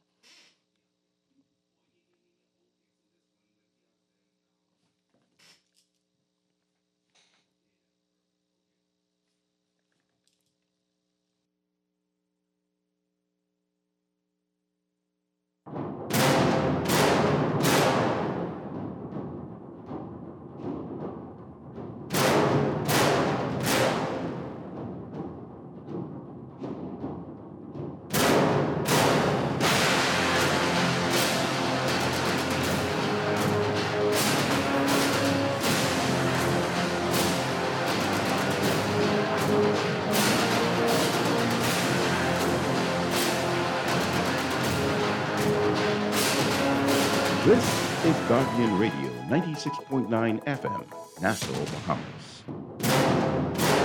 This is Guardian Radio, ninety-six point nine F M, Nassau, Bahamas.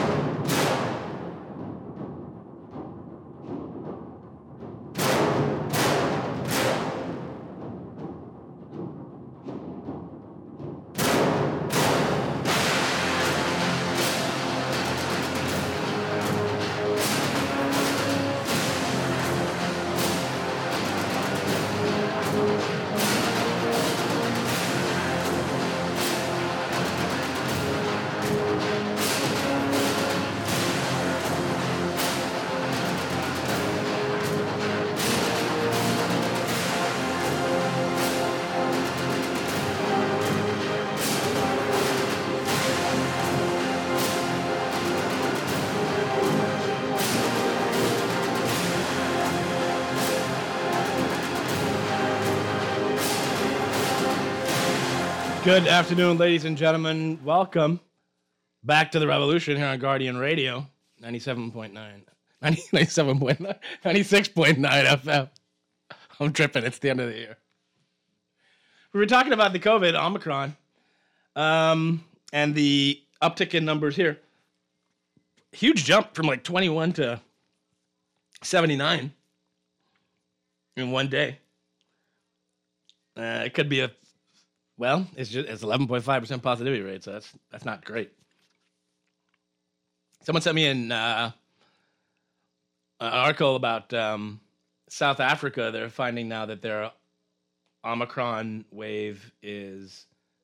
Good afternoon, ladies and gentlemen. Welcome back to the revolution here on Guardian Radio, ninety-seven point nine, ninety-seven point nine, ninety-six point nine F M. I'm tripping. It's the end of the year. We were talking about the COVID, Omicron, um, and the uptick in numbers here. Huge jump from like twenty-one to seventy-nine in one day. Uh, it could be a Well, it's just it's eleven point five percent positivity rate, so that's that's not great. Someone sent me an, uh, an article about um, South Africa. They're finding now that their Omicron wave is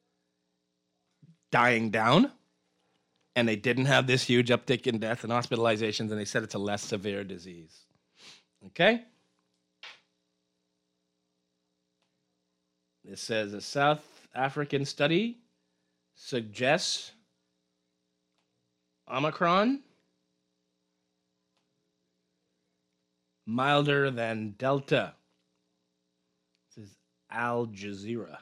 dying down, and they didn't have this huge uptick in deaths and hospitalizations, and they said it's a less severe disease. Okay? It says a South African study suggests Omicron milder than Delta. This is Al Jazeera.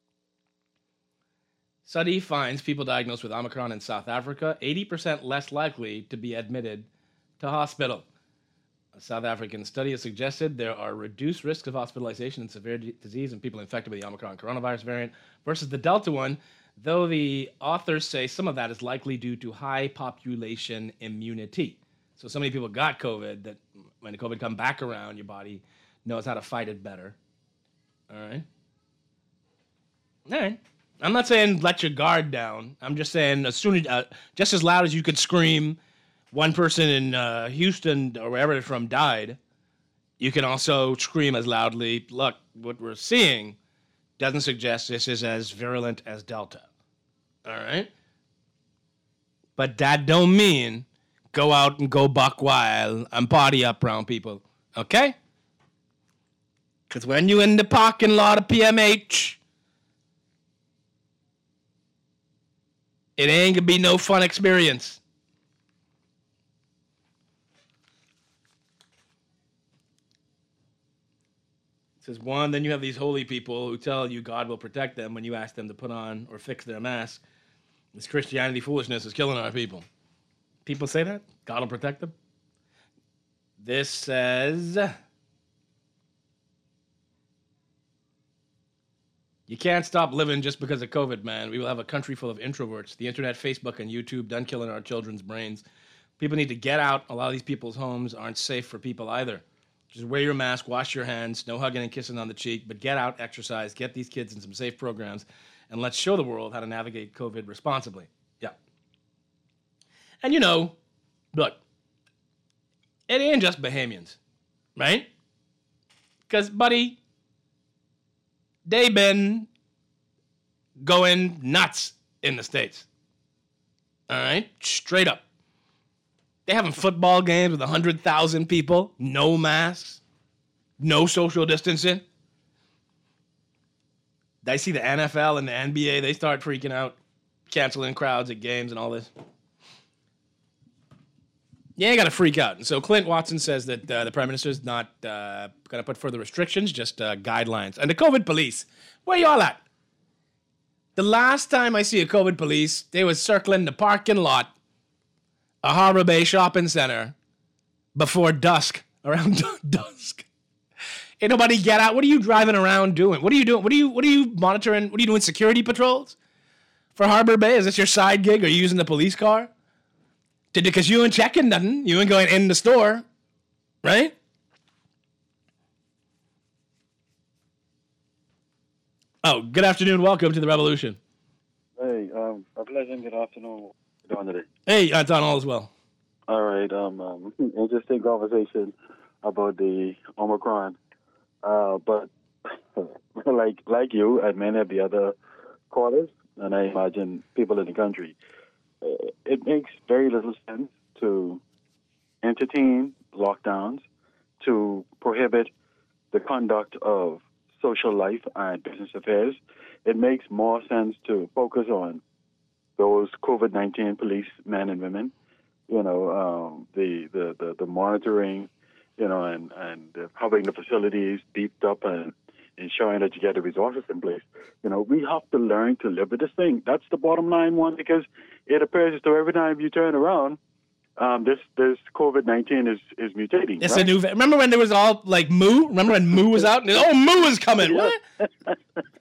Study finds people diagnosed with Omicron in South Africa eighty percent less likely to be admitted to hospital. A South African study has suggested there are reduced risks of hospitalization and severe d- disease in people infected with the Omicron coronavirus variant versus the Delta one, though the authors say some of that is likely due to high population immunity. So so many people got COVID that when the COVID come back around, your body knows how to fight it better. All right? All right. I'm not saying let your guard down. I'm just saying as soon as, uh, just as loud as you could scream, one person in uh, Houston or wherever they're from died, you can also scream as loudly, look, what we're seeing doesn't suggest this is as virulent as Delta. All right? But that don't mean go out and go buck wild and party up around people. Okay? Because when you in the parking lot of P M H, it ain't gonna be no fun experience. It says one, then you have these holy people who tell you God will protect them when you ask them to put on or fix their mask. This Christianity foolishness is killing our people. People say that? God will protect them? This says, you can't stop living just because of COVID, man. We will have a country full of introverts. The internet, Facebook, and YouTube done killing our children's brains. People need to get out. A lot of these people's homes aren't safe for people either. Just wear your mask, wash your hands, no hugging and kissing on the cheek, but get out, exercise, get these kids in some safe programs, and let's show the world how to navigate COVID responsibly. Yeah. And you know, look, it ain't just Bahamians, right? Because, buddy, they been going nuts in the States. All right? Straight up. They having football games with one hundred thousand people, no masks, no social distancing. I see the N F L and the N B A, they start freaking out, canceling crowds at games and all this. You ain't got to freak out. And so Clint Watson says that uh, the Prime Minister's not uh, going to put further restrictions, just uh, guidelines. And the COVID police, where y'all at? The last time I see a COVID police, they was circling the parking lot, a Harbor Bay shopping center, before dusk, around dusk. Ain't nobody get out. What are you driving around doing? What are you doing? What are you What are you monitoring? What are you doing? Security patrols for Harbor Bay? Is this your side gig? Are you using the police car? Because you ain't checking nothing. You ain't going in the store, right? Oh, good afternoon. Welcome to the Revolution. Hey, um, a pleasant good afternoon. Doing today. Hey, uh, Don, all as well. All right. Um, um, interesting conversation about the Omicron. Uh, but like like you and many of the other callers, and I imagine people in the country, uh, it makes very little sense to entertain lockdowns, to prohibit the conduct of social life and business affairs. It makes more sense to focus on those COVID nineteen police men and women, you know, um, the, the, the, the monitoring, you know, and, and uh, having the facilities beefed up and ensuring that you get the resources in place. You know, we have to learn to live with this thing. That's the bottom line one, because it appears as though every time you turn around, um, this this COVID nineteen is, is mutating. It's right? a new. Remember when there was all like Moo? Remember when Moo was out? And, oh, Moo is coming. Yeah. What?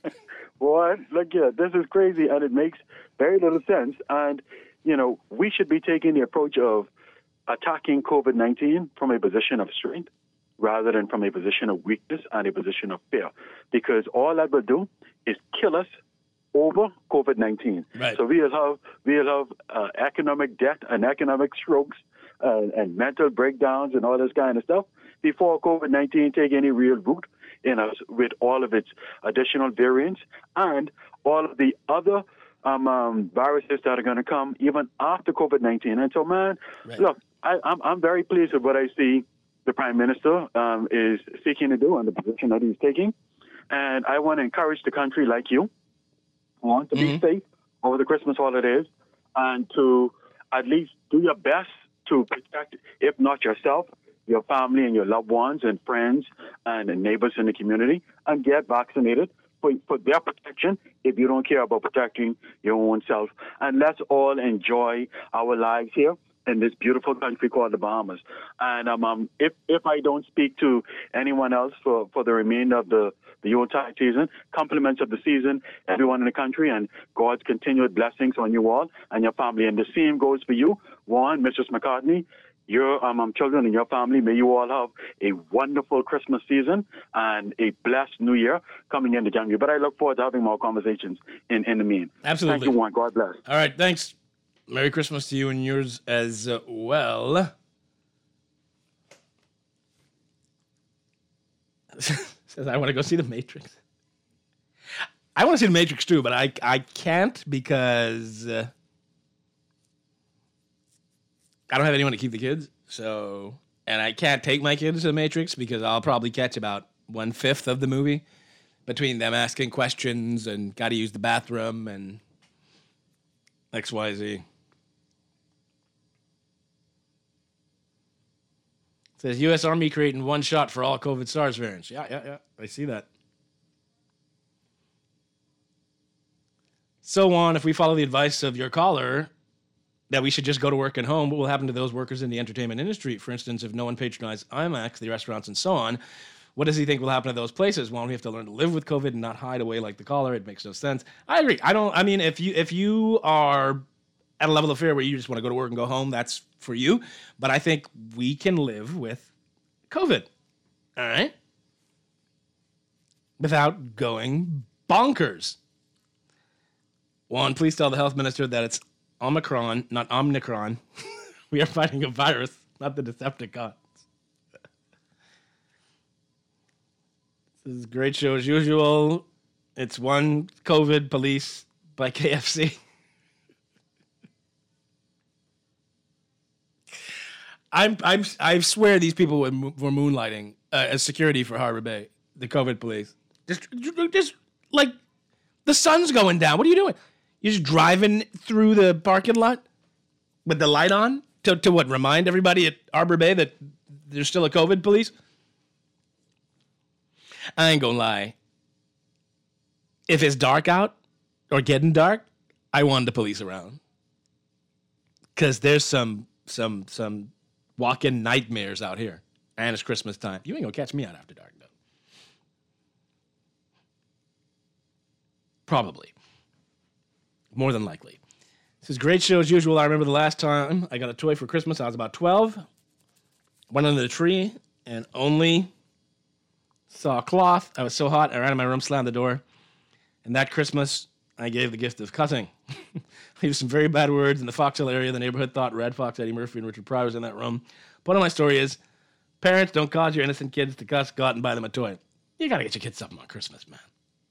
What? Look, yeah, this is crazy, and it makes very little sense. And, you know, we should be taking the approach of attacking COVID nineteen from a position of strength rather than from a position of weakness and a position of fear, because all that will do is kill us over COVID nineteen. Right. So we'll have, we'll have uh, economic debt and economic strokes uh, and mental breakdowns and all this kind of stuff before COVID nineteen take any real root in us with all of its additional variants and all of the other um, um, viruses that are going to come even after COVID nineteen. And so, man, right. look, I, I'm, I'm very pleased with what I see the Prime Minister um, is seeking to do and the position that he's taking. And I want to encourage the country like you, want to Mm-hmm. be safe over the Christmas holidays and to at least do your best to protect, if not yourself, your family and your loved ones and friends and neighbors in the community, and get vaccinated for, for their protection if you don't care about protecting your own self. And let's all enjoy our lives here in this beautiful country called the Bahamas. And um, um, if if I don't speak to anyone else for, for the remainder of the, the Yuletide season, compliments of the season, everyone in the country, and God's continued blessings on you all and your family. And the same goes for you, Juan, Mistress McCartney, your um, um, children and your family. May you all have a wonderful Christmas season and a blessed New Year coming into January. But I look forward to having more conversations in, in the mean. Absolutely. Thank you, Juan. God bless. All right, thanks. Merry Christmas to you and yours as uh, well. Says, I want to go see The Matrix. I want to see The Matrix too, but I, I can't because uh, I don't have anyone to keep the kids. So, and I can't take my kids to The Matrix because I'll probably catch about one-fifth of the movie between them asking questions and got to use the bathroom and X Y Z. Says U S Army creating one shot for all COVID SARS variants. Yeah, yeah, yeah. I see that. So on, if we follow the advice of your caller that we should just go to work at home, what will happen to those workers in the entertainment industry? For instance, if no one patronized IMAX, the restaurants and so on, what does he think will happen to those places? Well, we have to learn to live with COVID and not hide away like the caller. It makes no sense. I agree. I don't, I mean, if you, if you are at a level of fear where you just want to go to work and go home, that's for you. But I think we can live with COVID, all right? Without going bonkers. One, please tell the health minister that it's Omicron, not Omnicron. We are fighting a virus, not the Decepticons. This is a great show as usual. It's one COVID police by K F C. I'm, I'm, I swear these people were, were moonlighting uh, as security for Harbor Bay, the COVID police. Just, just like the sun's going down. What are you doing? You're just driving through the parking lot with the light on to, to what? Remind everybody at Harbor Bay that there's still a COVID police? I ain't gonna lie. If it's dark out or getting dark, I want the police around. Because there's some, some, some, walk-in nightmares out here. And it's Christmas time. You ain't gonna catch me out after dark, though. Probably. More than likely. This is a great show as usual. I remember the last time I got a toy for Christmas. I was about twelve. Went under the tree and only saw a cloth. I was so hot, I ran in my room, slammed the door. And that Christmas, I gave the gift of cussing. I used some very bad words in the Fox Hill area. The neighborhood thought Red Fox, Eddie Murphy, and Richard Pryor was in that room. Point of my story is, parents, don't cause your innocent kids to cuss. Go out and buy them a toy. You gotta get your kids something on Christmas, man.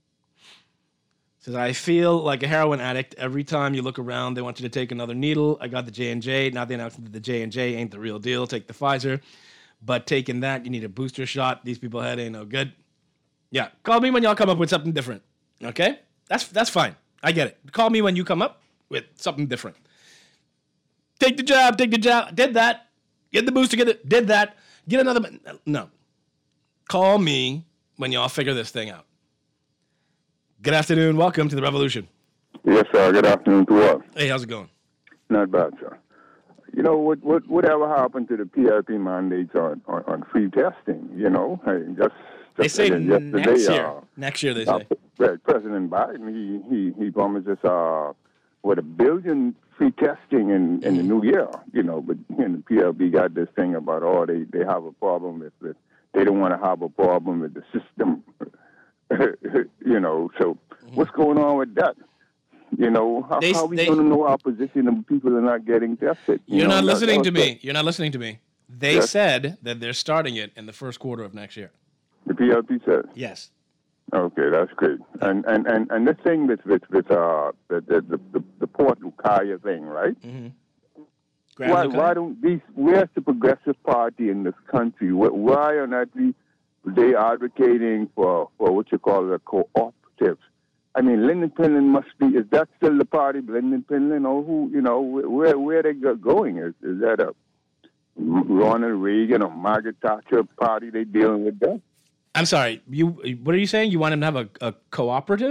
Says, I feel like a heroin addict. Every time you look around, they want you to take another needle. I got the J and J. Now they announced that the J and J ain't the real deal. Take the Pfizer. But taking that, you need a booster shot. These people head ain't no good. Yeah, call me when y'all come up with something different. Okay? That's that's fine. I get it. Call me when you come up with something different. Take the jab, take the jab. Did that. Get the booster, get it. Did that. Get another. No. Call me when y'all figure this thing out. Good afternoon. Welcome to the Revolution. Yes, sir. Good afternoon to all. Hey, how's it going? Not bad, sir. You know, what, what whatever happened to the P L P mandates on, on, on free testing, you know? Hey, just, just They say again, next yesterday, year. Uh, Next year, they uh, say. President Biden, he, he, he promised us, uh, what, a billion free testing in, in the new year, you know, but you know, the P L B got this thing about, oh, they, they have a problem with, with they don't want to have a problem with the system, you know, so what's going on with that? You know, how, They- how are we they- going to know our position if people are not getting tested? You You're know, not that- listening that to was me. You're not listening to me. They Yes. said that they're starting it in the first quarter of next year. The P L P said. Yes. Okay, that's great. And and and, and this thing with with with uh the the the, the, the Port Lucaya thing, right? Mm-hmm. Why why don't these? Where's the Progressive Party in this country? Wh- Why are not we, they advocating for for what you call the cooperatives? I mean, Lyndon Pinland must be. Is that still the party, Lyndon Pinland, or who? You know, where where they go- going? Is is that a Ronald Reagan or Margaret Thatcher party? They dealing with that? I'm sorry. You. What are you saying? You want him to have a, a cooperative?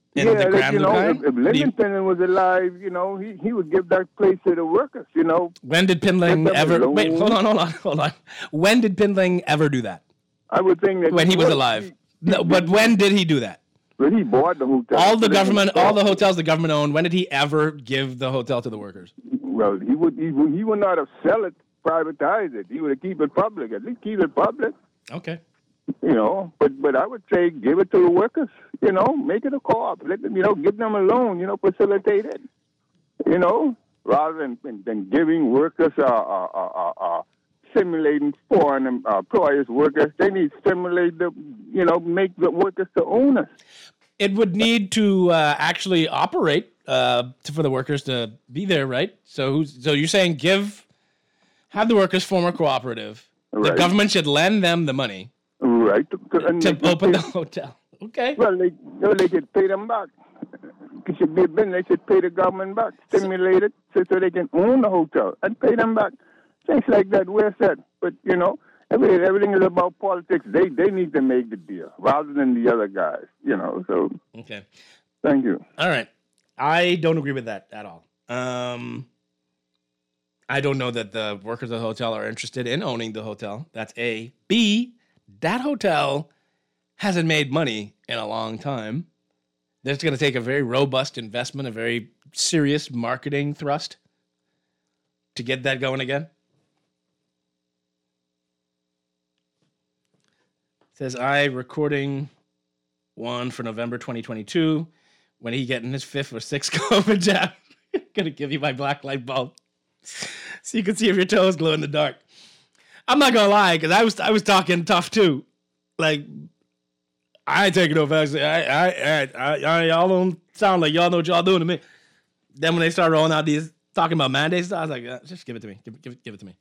in yeah, the like, Grand you know, Lugard? if, if Lincoln Pinling was alive, you know, he, he would give that place to the workers, you know. When did Pinling Let them ever... alone. Wait, hold on, hold on, hold on. When did Pinling ever do that? I would think that... When he was would. alive. He- No, but when did he do that? When he bought the hotel. All the So they government, can- all the hotels the government owned, when did he ever give the hotel to the workers? Well, he would he would, he would not have sell it, privatize it. He would have keep it public. At least keep it public. Okay. You know, but but I would say give it to the workers. You know, make it a co-op. Let them, you know, give them a loan. You know, facilitate it. You know, rather than than giving workers uh, uh, uh, uh, stimulating foreign employers, workers. They need to stimulate the, you know, make the workers the owners. It would need to uh, actually operate uh, to, for the workers to be there, right? So, who's, so you're saying give, have the workers form a cooperative. The Right. government should lend them the money Right. To, to, and to they- open they- the hotel. Okay. Well, they, you know, they should pay them back. It should be a bin. They should pay the government back, stimulate it so, so they can own the hotel and pay them back. Things like that, where's that? But, you know, everything, everything is about politics. They they need to make the deal rather than the other guys, you know. So, Okay. thank you. All right. I don't agree with that at all. Um, I don't know that the workers of the hotel are interested in owning the hotel. That's A. B, that hotel hasn't made money in a long time. That's going to take a very robust investment, a very serious marketing thrust to get that going again. Says I recording one for November twenty twenty-two. When he getting his fifth or sixth COVID jab, I'm gonna give you my black light bulb so you can see if your toes glow in the dark. I'm not gonna lie, because I was I was talking tough too. Like I ain't taking no vaccine. I I I, I, I y'all don't sound like y'all know what y'all doing to me. Then when they start rolling out these talking about mandates, I was like, uh, just give it to me. Give it, give it, give it to me.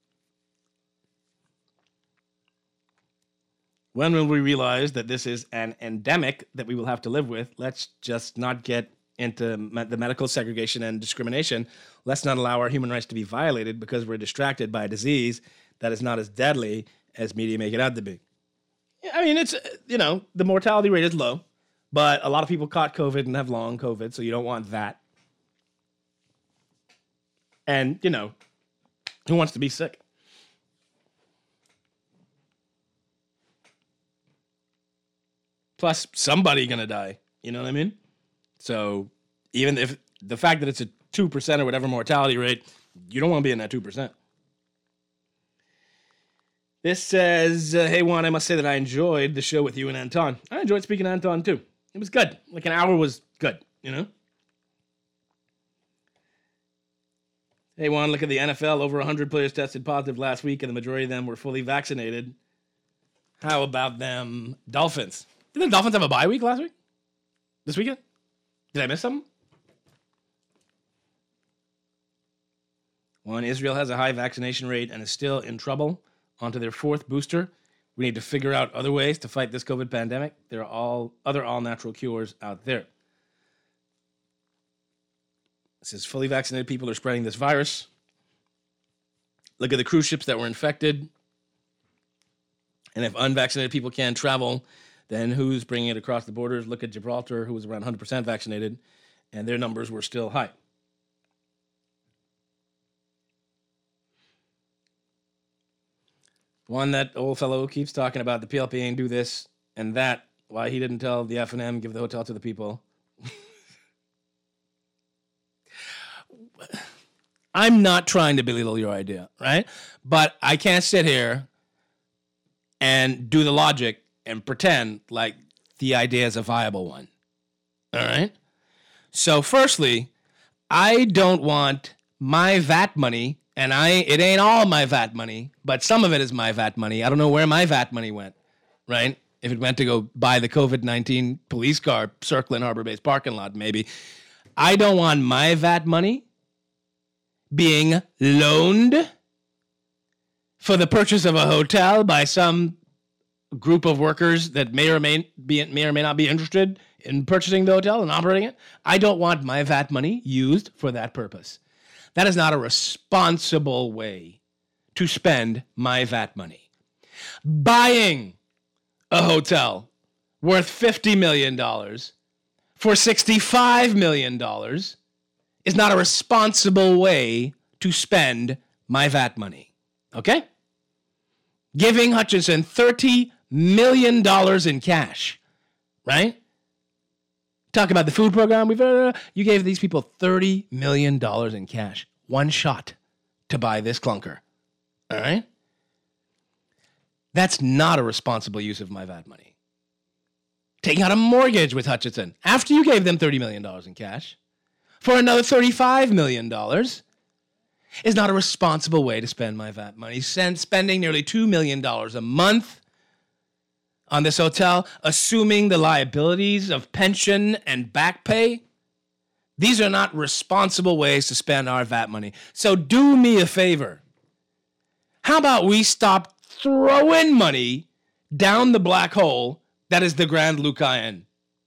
When will we realize that this is an endemic that we will have to live with? Let's just not get into me- the medical segregation and discrimination. Let's not allow our human rights to be violated because we're distracted by a disease that is not as deadly as media make it out to be. Yeah, I mean, it's, uh, you know, the mortality rate is low, but a lot of people caught COVID and have long COVID, so you don't want that. And, you know, who wants to be sick? Plus, somebody gonna die. You know what I mean? So, even if the fact that it's a two percent or whatever mortality rate, you don't want to be in that two percent. This says, uh, hey, Juan, I must say that I enjoyed the show with you and Anton. I enjoyed speaking to Anton, too. It was good. Like, an hour was good, you know? Hey, Juan, look at the N F L. Over one hundred players tested positive last week, and the majority of them were fully vaccinated. How about them Dolphins? Did the Dolphins have a bye week last week? This weekend? Did I miss something? One, Israel has a high vaccination rate and is still in trouble. Onto their fourth booster. We need to figure out other ways to fight this COVID pandemic. There are all other all-natural cures out there. It says fully vaccinated people are spreading this virus. Look at the cruise ships that were infected. And if unvaccinated people can't travel, then who's bringing it across the borders? Look at Gibraltar, who was around one hundred percent vaccinated, and their numbers were still high. One, that old fellow keeps talking about the P L P ain't do this and that. Why he didn't tell the F and M, give the hotel to the people. I'm not trying to belittle your idea, right? But I can't sit here and do the logic and pretend like the idea is a viable one. All right? So firstly, I don't want my V A T money, and I it ain't all my V A T money, but some of it is my V A T money. I don't know where my V A T money went, right? If it went to go buy the COVID nineteen police car circling Harbor Bay's parking lot, maybe. I don't want my V A T money being loaned for the purchase of a hotel by some group of workers that may or may be may or may not be interested in purchasing the hotel and operating it. I don't want my V A T money used for that purpose. That is not a responsible way to spend my V A T money. Buying a hotel worth fifty million dollars for sixty-five million dollars is not a responsible way to spend my V A T money. Okay? Giving Hutchinson thirty million dollars in cash, right? Talk about the food program. We've uh, you gave these people thirty million dollars in cash. One shot to buy this clunker. All right? That's not a responsible use of my V A T money. Taking out a mortgage with Hutchinson after you gave them thirty million dollars in cash for another thirty-five million dollars is not a responsible way to spend my V A T money. Spending nearly two million dollars a month on this hotel, assuming the liabilities of pension and back pay, these are not responsible ways to spend our V A T money. So do me a favor. How about we stop throwing money down the black hole that is the Grand Lucayan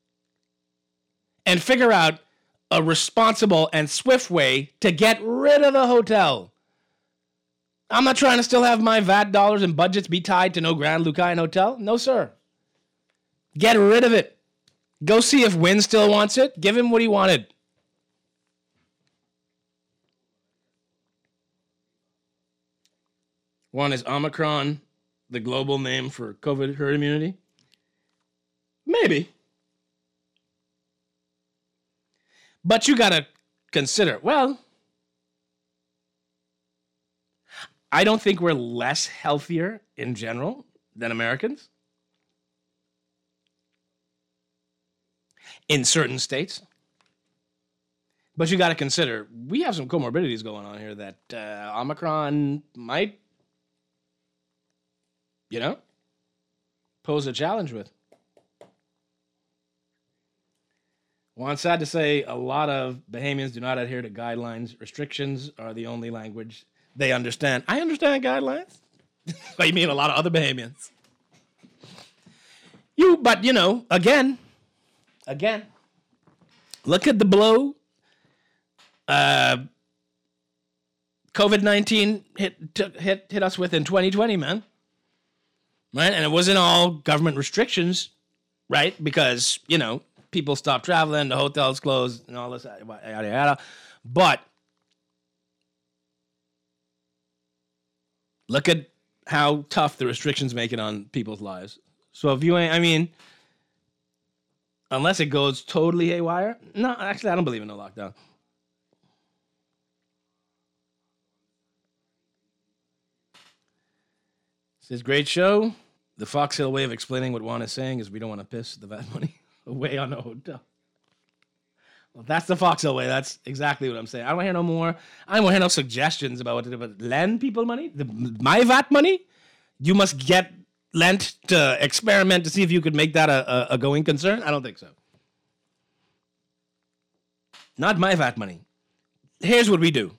and figure out a responsible and swift way to get rid of the hotel. I'm not trying to still have my V A T dollars and budgets be tied to no Grand Lucayan hotel. No, sir. Get rid of it. Go see if Wynn still wants it. Give him what he wanted. One is Omicron, the global name for COVID herd immunity. Maybe. But you got to consider, well, I don't think we're less healthier in general than Americans in certain states. But you got to consider, we have some comorbidities going on here that uh, Omicron might, you know, pose a challenge with. Well, it's sad to say a lot of Bahamians do not adhere to guidelines. Restrictions are the only language they understand. I understand guidelines. What you mean, a lot of other Bahamians? You, but you know, again, again, look at the blow uh, COVID nineteen hit, took, hit hit us with in twenty twenty, man. Right, and it wasn't all government restrictions, right? Because you know, people stopped traveling, the hotels closed, and all this, yada, yada. But look at how tough the restrictions make it on people's lives. So if you ain't, I mean, unless it goes totally haywire, no, actually, I don't believe in no lockdown. Says, great show. The Fox Hill way of explaining what Juan is saying is we don't want to piss the V A T money away on the hotel. Well, that's the Fox Hill way. That's exactly what I'm saying. I don't want to hear no more. I don't want to hear no suggestions about what to do. But lend people money? The, my V A T money? You must get lent to experiment to see if you could make that a, a, a going concern? I don't think so. Not my V A T money. Here's what we do.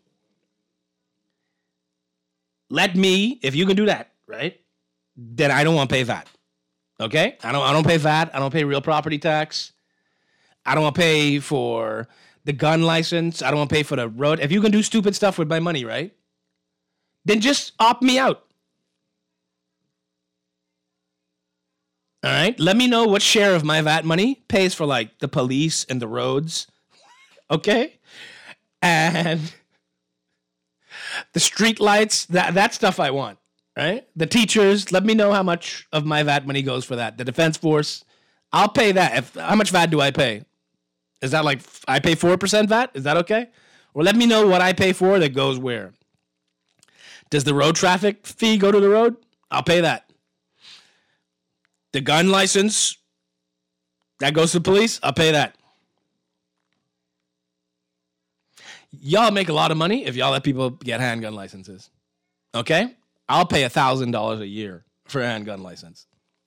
Let me, if you can do that, right? Then I don't want to pay V A T. Okay? I don't I don't pay V A T. I don't pay real property tax. I don't want to pay for the gun license. I don't want to pay for the road. If you can do stupid stuff with my money, right? Then just opt me out. All right? Let me know what share of my V A T money pays for like the police and the roads. Okay? And the street lights, that that stuff I want. Right? The teachers, let me know how much of my V A T money goes for that. The Defense Force, I'll pay that. If how much V A T do I pay? Is that like, I pay four percent V A T? Is that okay? Or let me know what I pay for that goes where. Does the road traffic fee go to the road? I'll pay that. The gun license, that goes to police? I'll pay that. Y'all make a lot of money if y'all let people get handgun licenses. Okay? I'll pay one thousand dollars a year for a handgun license.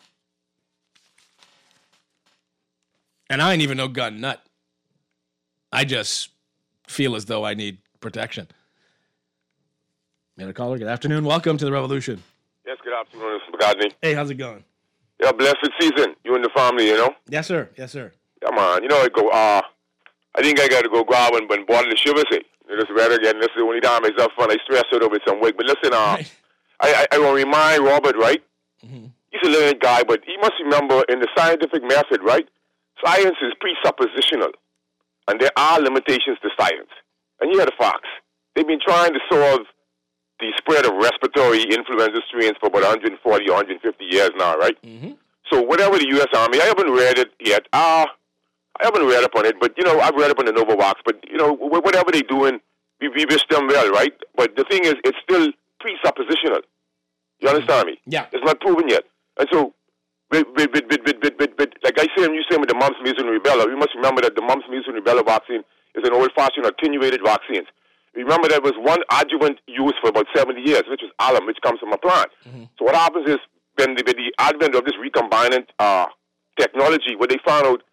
And I ain't even no gun nut. I just feel as though I need protection. We had a caller. Good afternoon. Welcome to the Revolution. Yes, good afternoon, Mister McCartney. Hey, how's it going? Yeah, blessed season. You and the family, you know? Yes, sir. Yes, sir. Yeah, man. You know, I go, uh, I think I got to go grab one and bottle of sugar, see. This weather again. This is the only time it's up fun. I stress out over some weight. But listen, uh, right. I, I, I want to remind Robert, right? Mm-hmm. He's a learned guy, but he must remember in the scientific method, right? science is presuppositional, and there are limitations to science. And you had the facts. They've been trying to solve the spread of respiratory influenza strains for about one hundred forty or one hundred fifty years now, right? Mm-hmm. So whatever the U S Army, I haven't read it yet. Uh, I haven't read up on it, but, you know, I've read up on the Novavax. But, you know, whatever they're doing, we, we wish them well, right? But the thing is, it's still presuppositional. You understand me? Yeah. It's not proven yet. And so, with, with, with, with, with, with, with, like I say, and you say with the mumps, measles, and rubella, we must remember that the mumps, measles, and rubella vaccine is an old-fashioned attenuated vaccine. Remember, there was one adjuvant used for about seventy years, which is alum, which comes from a plant. Mm-hmm. So what happens is, when the, with the advent of this recombinant uh, technology, what they found out,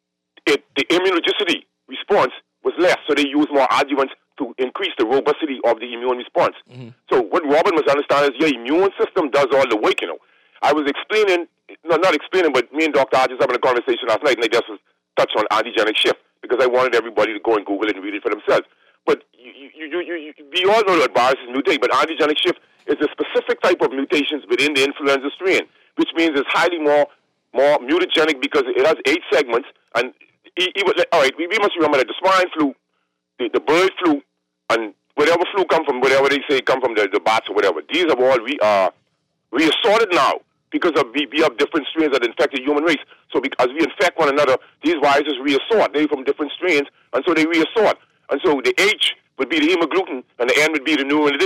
it, the immunogenicity response was less, so they used more adjuvants to increase the robustity of the immune response. Mm-hmm. So what Robin must understand is your immune system does all the work, you know. I was explaining, no, not explaining, but me and Doctor Hodges having a conversation last night, and I just was touched on antigenic shift, because I wanted everybody to go and Google it and read it for themselves. But you, you, you, you, we all know that viruses mutate, but antigenic shift is a specific type of mutations within the influenza strain, which means it's highly more more mutagenic because it has eight segments. And even, all right, we, we must remember that the swine flu, the, the bird flu, and whatever flu come from, whatever they say come from the, the bats or whatever, these are all re, uh, reassorted now because of we, we have different strains that infect the human race. So because we infect one another, these viruses reassort. They're from different strains, and so they reassort. And so the H would be the hemagglutinin, and the N would be the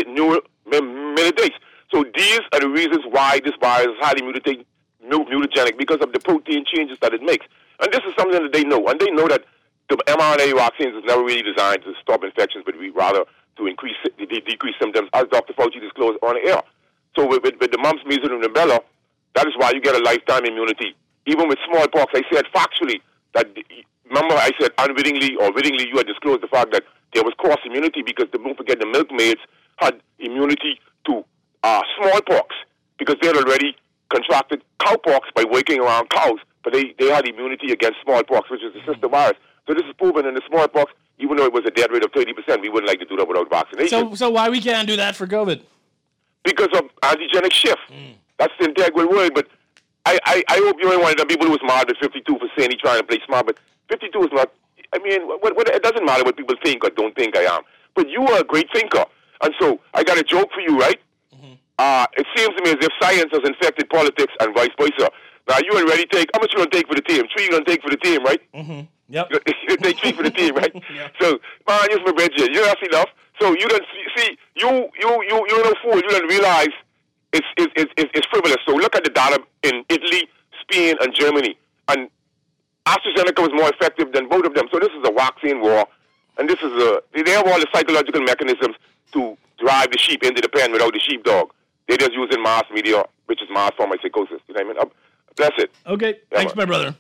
neuraminidase. So these are the reasons why this virus is highly mutate, mutagenic, because of the protein changes that it makes. And this is something that they know. And they know that the mRNA vaccines is never really designed to stop infections, but we rather to increase, de- decrease symptoms, as Doctor Fauci disclosed on air. So with, with, with the mumps, measles, and rubella, that is why you get a lifetime immunity. Even with smallpox, I said factually that, remember I said unwittingly or wittingly you had disclosed the fact that there was cross immunity because, the, don't forget, the milkmaids had immunity to uh, smallpox because they had already contracted cowpox by working around cows, but they, they had immunity against smallpox, which is the sister virus. So this is proven in the smallpox, even though it was a death rate of thirty percent, we wouldn't like to do that without vaccination. So, so why we can't do that for COVID? Because of antigenic shift. Mm. That's the integral word, but I, I, I hope you ain't one of the people who was mad at fifty-two for saying he's trying to play smart, but fifty-two is not, I mean, what, what, it doesn't matter what people think or don't think I am. But you are a great thinker. And so I got a joke for you, right? Mm-hmm. Uh, it seems to me as if science has infected politics and vice versa. Now, you already take, how much you going to take for the team? Three you going to take for the team, right? Mm-hmm. Yep. You take three for the team, right? Yeah. So, man, use my bed here. You know, enough. So you don't see, you, you, you, you're no fool. You don't realize it's, it's, it's, it's frivolous. So look at the data in Italy, Spain, and Germany. And AstraZeneca was more effective than both of them. So this is a vaccine war. And this is a, they have all the psychological mechanisms to drive the sheep into the pen without the sheepdog. They're just using mass media, which is mass pharmacosis. You know what I mean? Uh, that's it. Okay. Yeah, Thanks, man. my brother.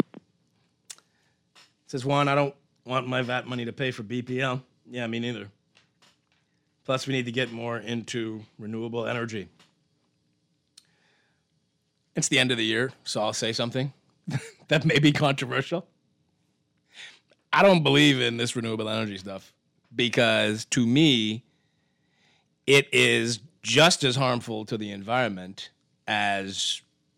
Says Juan, I don't want my V A T money to pay for B P L. Yeah, me neither. Plus, we need to get more into renewable energy. It's the end of the year, so I'll say something that may be controversial. I don't believe in this renewable energy stuff because, to me, it is just as harmful to the environment as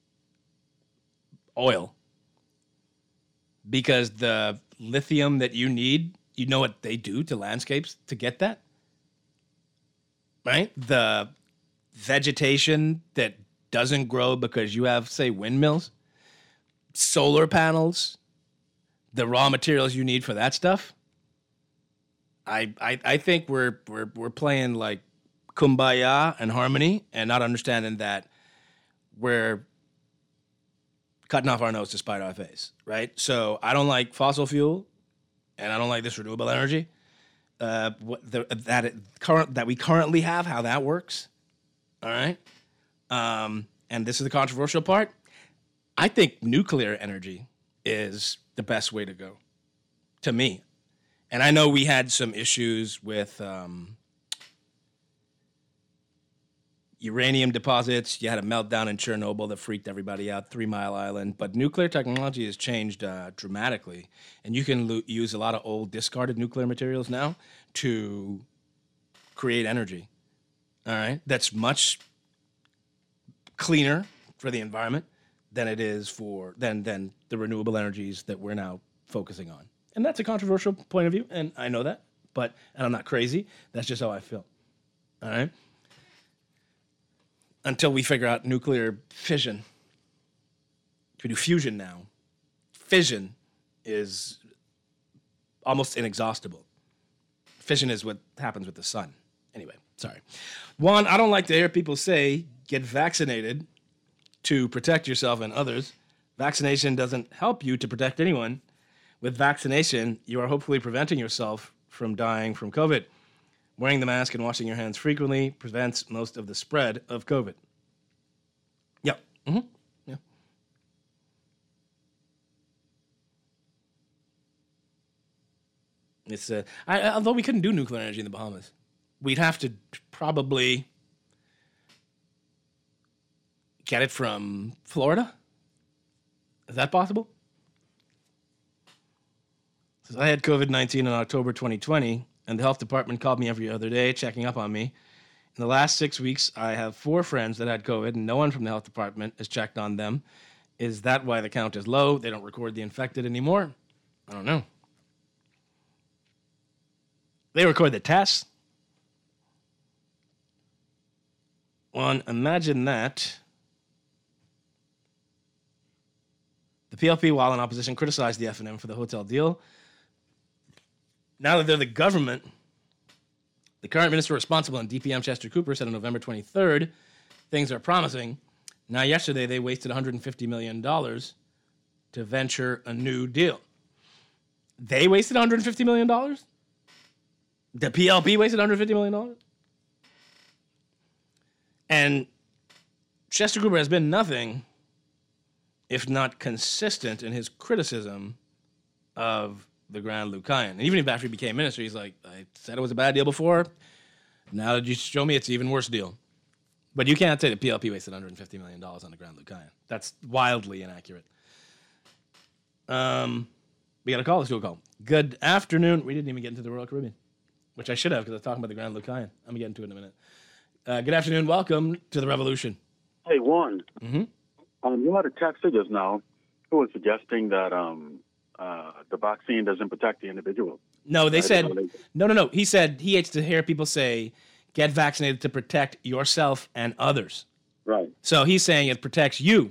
oil. Because the lithium that you need, you know what they do to landscapes to get that? Right? The vegetation that doesn't grow because you have, say, windmills, solar panels, the raw materials you need for that stuff. I I, I think we're we're we're playing like kumbaya and harmony and not understanding that we're cutting off our nose to spite our face, right? So I don't like fossil fuel, and I don't like this renewable energy. Uh, what the, that it, current that we currently have, how that works. All right, um, and this is the controversial part. I think nuclear energy is the best way to go, to me. And I know we had some issues with um, uranium deposits. You had a meltdown in Chernobyl that freaked everybody out, Three Mile Island. But nuclear technology has changed uh, dramatically. And you can lo- use a lot of old discarded nuclear materials now to create energy. All right? That's much cleaner for the environment than it is for than than the renewable energies that we're now focusing on. And that's a controversial point of view, and I know that, but, and I'm not crazy. That's just how I feel. All right? Until we figure out nuclear fission. We do fusion now. Fission is almost inexhaustible. Fission is what happens with the sun. Anyway, sorry. One, I don't like to hear people say, get vaccinated to protect yourself and others. Vaccination doesn't help you to protect anyone. With vaccination, you are hopefully preventing yourself from dying from COVID. Wearing the mask and washing your hands frequently prevents most of the spread of COVID. Yep. Mm-hmm. Yeah. It's uh, I, although we couldn't do nuclear energy in the Bahamas, we'd have to probably get it from Florida. Is that possible? So I had COVID nineteen in October twenty twenty, and the health department called me every other day, checking up on me. In the last six weeks, I have four friends that had COVID, and no one from the health department has checked on them. Is that why the count is low? They don't record the infected anymore? I don't know. They record the tests. One, imagine that. The P L P, while in opposition, criticized the F and M for the hotel deal. Now that they're the government, the current minister responsible in D P M, Chester Cooper, said on November twenty-third, things are promising. Now, yesterday, they wasted one hundred fifty million dollars to venture a new deal. They wasted one hundred fifty million dollars? The P L P wasted one hundred fifty million dollars? And Chester Cooper has been nothing if not consistent in his criticism of the Grand Lucayan. And even after he became minister, he's like, I said it was a bad deal before. Now that you show me it's an even worse deal. But you can't say the P L P wasted one hundred fifty million dollars on the Grand Lucayan. That's wildly inaccurate. Um, we got a call. Let's do a call. Good afternoon. We didn't even get into the Royal Caribbean, which I should have because I was talking about the Grand Lucayan. I'm going to get into it in a minute. Uh, good afternoon. Welcome to the Revolution. Hey, Juan. Mm-hmm. Um, you had a texter just now who was suggesting that um, uh, the vaccine doesn't protect the individual. No, they said, no, no, no. He said he hates to hear people say, get vaccinated to protect yourself and others. Right. So he's saying it protects you,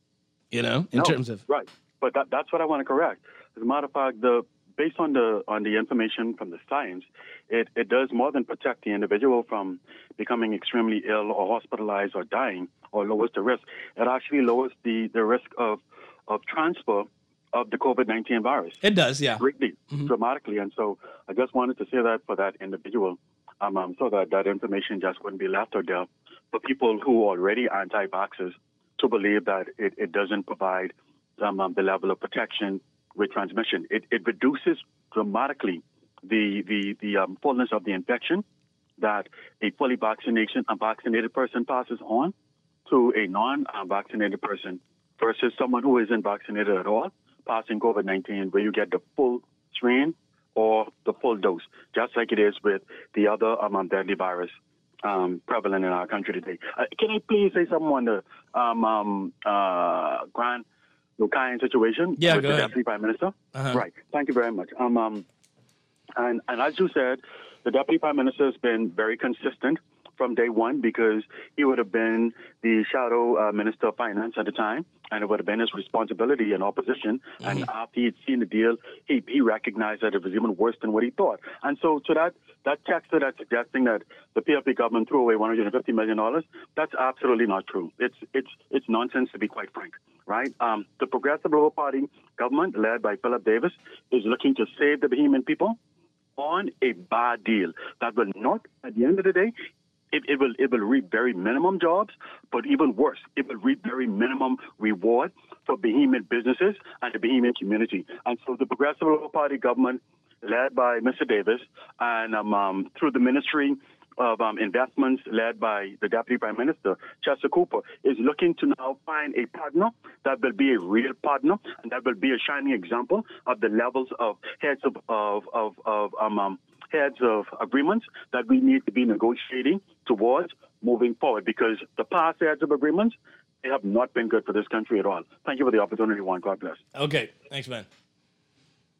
you know, in no, terms of. Right. But that, that's what I want to correct. As a matter of fact, the based on the on the information from the science, it, it does more than protect the individual from becoming extremely ill or hospitalized or dying, or lowers the risk. It actually lowers the, the risk of, of transfer of the COVID nineteen virus. It does, yeah. Greatly, mm-hmm. dramatically. And so I just wanted to say that for that individual, um, um, so that that information just wouldn't be left out there for people who are already anti-vaxxers to believe that it, it doesn't provide um, um, the level of protection with transmission. It, it reduces dramatically the the the um, fullness of the infection that a fully vaccination a vaccinated person passes on to a non-vaccinated person versus someone who isn't vaccinated at all passing COVID nineteen, where you get the full strain or the full dose, just like it is with the other um, deadly virus um, prevalent in our country today. Uh, can I please say something on the um, um, uh, Grand Lucayan situation yeah, with go the ahead. Deputy Prime Minister? Uh-huh. Right. Thank you very much. Um, um, and, and as you said, the Deputy Prime Minister has been very consistent from day one because he would have been the shadow uh, Minister of Finance at the time, and it would have been his responsibility in opposition. Mm-hmm. And after he'd seen the deal, he, he recognized that it was even worse than what he thought. And so to that, that texter that's suggesting that the P L P government threw away one hundred fifty million dollars, that's absolutely not true. It's it's it's nonsense, to be quite frank, right? Um, the Progressive Liberal Party government, led by Philip Davis, is looking to save the Bahamian people on a bad deal that will not, at the end of the day, It, it will it will reap very minimum jobs, but even worse, it will reap very minimum reward for Bahamian businesses and the Bahamian community. And so the Progressive Liberal Party government, led by Mister Davis, and um, um, through the Ministry of um, Investments, led by the Deputy Prime Minister, Chester Cooper, is looking to now find a partner that will be a real partner and that will be a shining example of the levels of heads of of of, of um, um heads of agreements that we need to be negotiating towards moving forward, because the past heads of agreements, they have not been good for this country at all. Thank you for the opportunity, Juan. God bless. Okay. Thanks, man.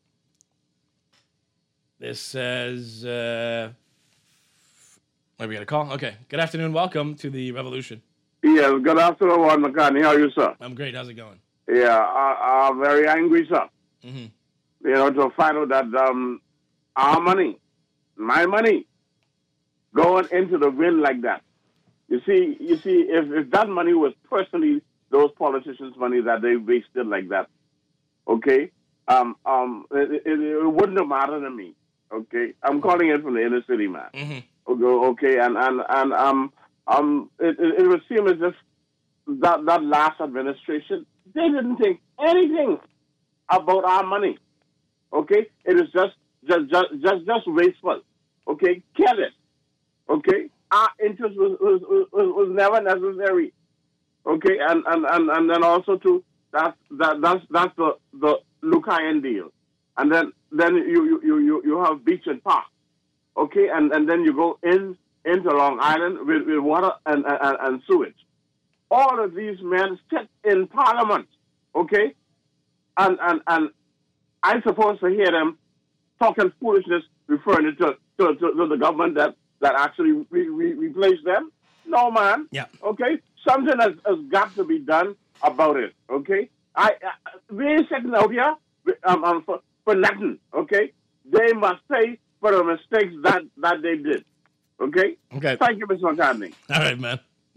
This says, uh, maybe we got a call? Okay. Good afternoon. Welcome to the Revolution. Yes, good afternoon, Juan McCartney. How are you, sir? I'm great. How's it going? Yeah, I, I'm very angry, sir. Mm-hmm. You know, to find out that um, our money, my money, going into the wind like that. You see, you see, if, if that money was personally those politicians' money that they wasted like that, okay, um, um, it, it, it wouldn't have mattered to me. Okay, I'm calling it from the inner city, man. Mm-hmm. Okay, okay, and and and um, um, it, it, it would seem as if that that last administration, they didn't think anything about our money. Okay, it is just just just just, just wasteful. Okay, careless. Okay, our interest was was, was, was never necessary. Okay, and, and, and, and then also too, that's that that's that's the the Lucayan deal, and then then you you you you have Beach and Park. Okay, and, and then you go in into Long Island with, with water and, and and sewage. All of these men sit in Parliament. Okay, and and and I'm supposed to hear them talking foolishness, referring it to to, to, to the government that, that actually re, re, replaced them. No, man. Yeah. Okay, something has, has got to be done about it. Okay, I, I we ain't sitting out here um, um, for, for nothing. Okay, they must pay for the mistakes that, that they did. Okay. Okay. Thank you, Mister McCartney. All right, man.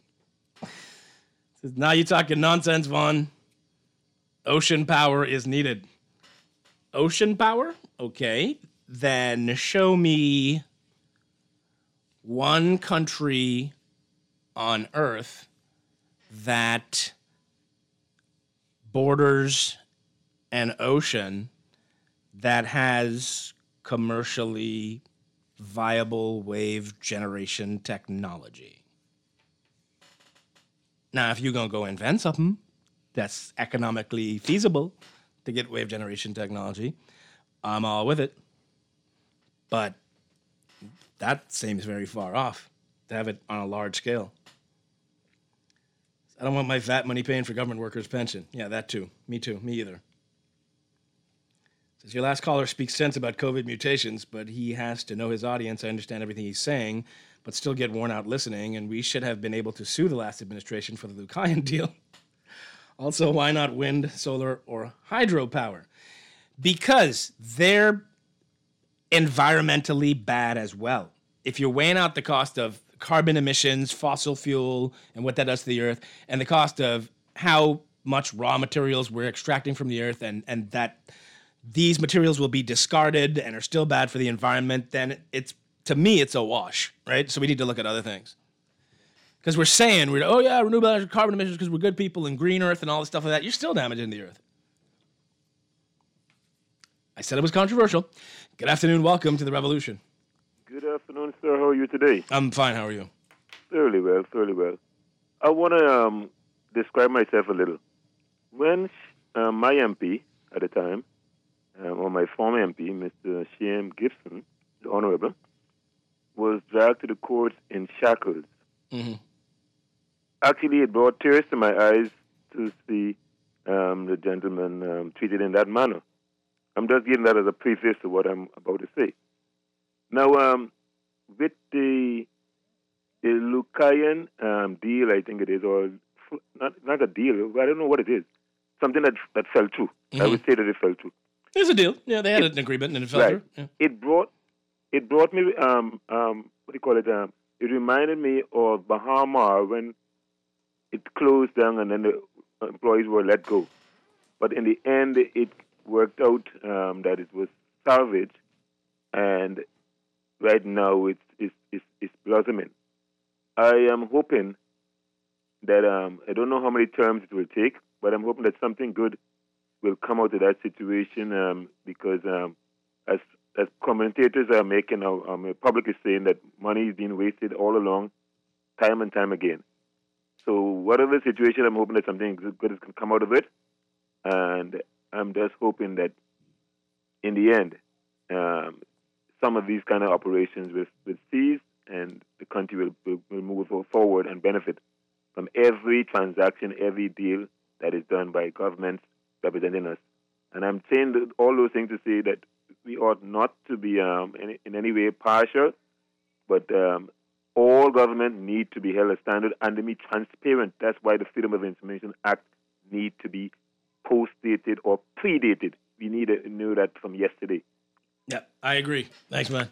Now you're talking nonsense, Vaughn. Ocean power is needed. Ocean power? Okay. Then show me one country on Earth that borders an ocean that has commercially viable wave generation technology. Now, if you're going to go invent something that's economically feasible to get wave generation technology, I'm all with it. But that seems very far off to have it on a large scale. I don't want my V A T money paying for government workers' pension. Yeah, that too. Me too. Me either. Says your last caller speaks sense about COVID mutations, but he has to know his audience. I understand everything he's saying, but still get worn out listening, and we should have been able to sue the last administration for the Lucayan deal. Also, why not wind, solar, or hydropower? Because they're environmentally bad as well. If you're weighing out the cost of carbon emissions, fossil fuel, and what that does to the earth, and the cost of how much raw materials we're extracting from the earth, and, and that these materials will be discarded and are still bad for the environment, then it's, to me, it's a wash, right? So we need to look at other things. Because we're saying, we're, oh yeah, renewable carbon emissions because we're good people and green earth and all this stuff like that. You're still damaging the earth. I said it was controversial. Good afternoon. Welcome to the Revolution. Good afternoon, sir. How are you today? I'm fine. How are you? Fairly well, fairly well. I want to um, describe myself a little. When uh, my M P at the time, um, or my former M P, Mister Shane Gibson, the Honorable, was dragged to the courts in shackles. Mm-hmm. Actually, it brought tears to my eyes to see um, the gentleman um, treated in that manner. I'm just giving that as a preface to what I'm about to say. Now, um, with the, the Lucayan um, deal, I think it is, or not, not a deal, I don't know what it is, something that that fell through. Mm-hmm. I would say that it fell through. There's a deal. Yeah, they had it, an agreement and it fell right. through. Yeah. It brought it brought me, um, um, what do you call it? Um, it reminded me of Bahamar when it closed down and then the employees were let go. But in the end, it worked out um, that it was salvaged, and right now it's, it's, it's, it's blossoming. I am hoping that, um, I don't know how many terms it will take, but I'm hoping that something good will come out of that situation um, because um, as as commentators are making, um, public is saying that money is being wasted all along, time and time again. So whatever the situation, I'm hoping that something good can come out of it, and I'm just hoping that in the end, um, some of these kind of operations will, will cease and the country will, will, will move forward and benefit from every transaction, every deal that is done by governments representing us. And I'm saying all those things to say that we ought not to be um, in, in any way partial, but um, all government need to be held a standard and to be transparent. That's why the Freedom of Information Act need to be post-dated or predated. We need to know that from yesterday. Yeah, I agree. Thanks, man.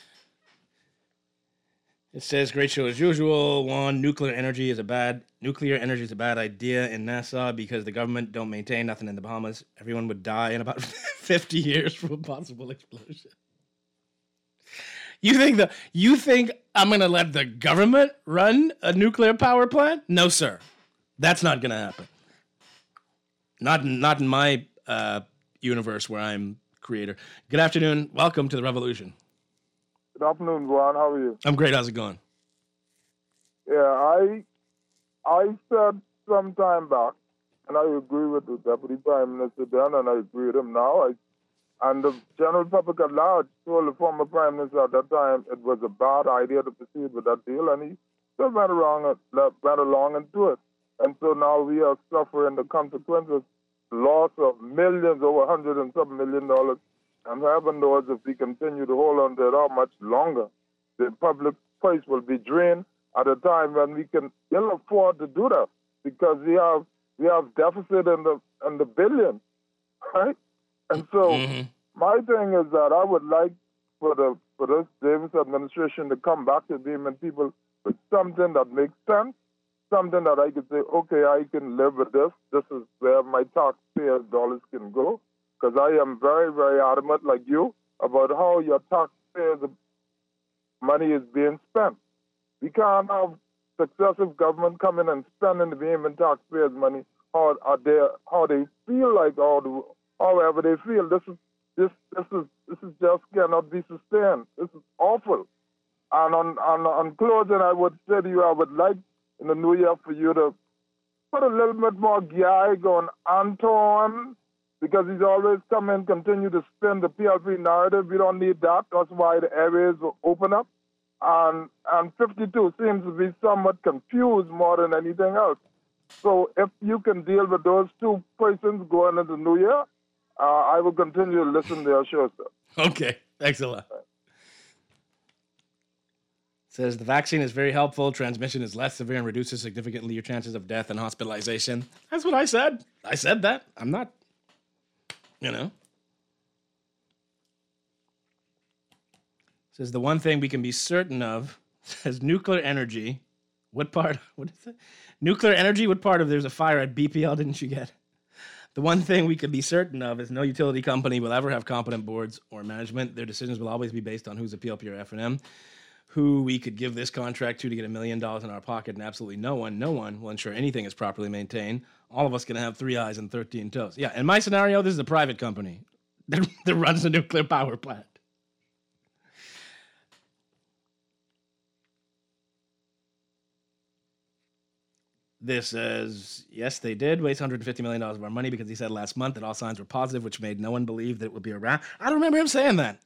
It says, great show as usual. One, nuclear energy is a bad nuclear energy is a bad idea in Nassau because the government don't maintain nothing in the Bahamas. Everyone would die in about fifty years from a possible explosion. You think the you think I'm gonna let the government run a nuclear power plant? No, sir. That's not gonna happen. Not not in my uh, universe where I'm creator. Good afternoon. Welcome to the revolution. Good afternoon, Juan. How are you? I'm great. How's it going? Yeah, I I said some time back, and I agree with the Deputy Prime Minister then, and I agree with him now. I, and the general public at large told the former Prime Minister at that time it was a bad idea to proceed with that deal, and he still went, around, went along and do it. And so now we are suffering the consequences, loss of millions, over one hundred and some million dollars. And heaven knows if we continue to hold on to it how much longer, the public purse will be drained at a time when we can ill afford to do that because we have we have deficit in the in the billions, right? And so mm-hmm. my thing is that I would like for the for this Davis administration to come back to the American people with something that makes sense, something that I could say, okay, I can live with this. This is where my taxpayers' dollars can go. Because I am very, very adamant, like you, about how your taxpayers' money is being spent. We can't have successive government coming and spending the Bahamian taxpayers' money how, how they how they feel like, or however they feel. This is this this is this is just cannot be sustained. This is awful. And on on on closing, I would say to you, I would like in the new year for you to put a little bit more gag on Anton. Because he's always come and continue to spin the P L P narrative. We don't need that. That's why the airways will open up. And and fifty-two seems to be somewhat confused more than anything else. So if you can deal with those two persons going into the new year, uh, I will continue to listen to your show, sir. Okay. Thanks a lot. It says the vaccine is very helpful. Transmission is less severe and reduces significantly your chances of death and hospitalization. That's what I said. I said that. I'm not... You know, says the one thing we can be certain of says nuclear energy. What part? What is it? Nuclear energy. What part of there's a fire at B P L? Didn't you get? The one thing we can be certain of is no utility company will ever have competent boards or management. Their decisions will always be based on who's a P L P or F and M, who we could give this contract to to get a million dollars in our pocket, and absolutely no one, no one will ensure anything is properly maintained. All of us going to have three eyes and thirteen toes. Yeah, in my scenario, this is a private company that, that runs a nuclear power plant. This says, yes, they did waste one hundred fifty million dollars of our money because he said last month that all signs were positive, which made no one believe that it would be around. I don't remember him saying that.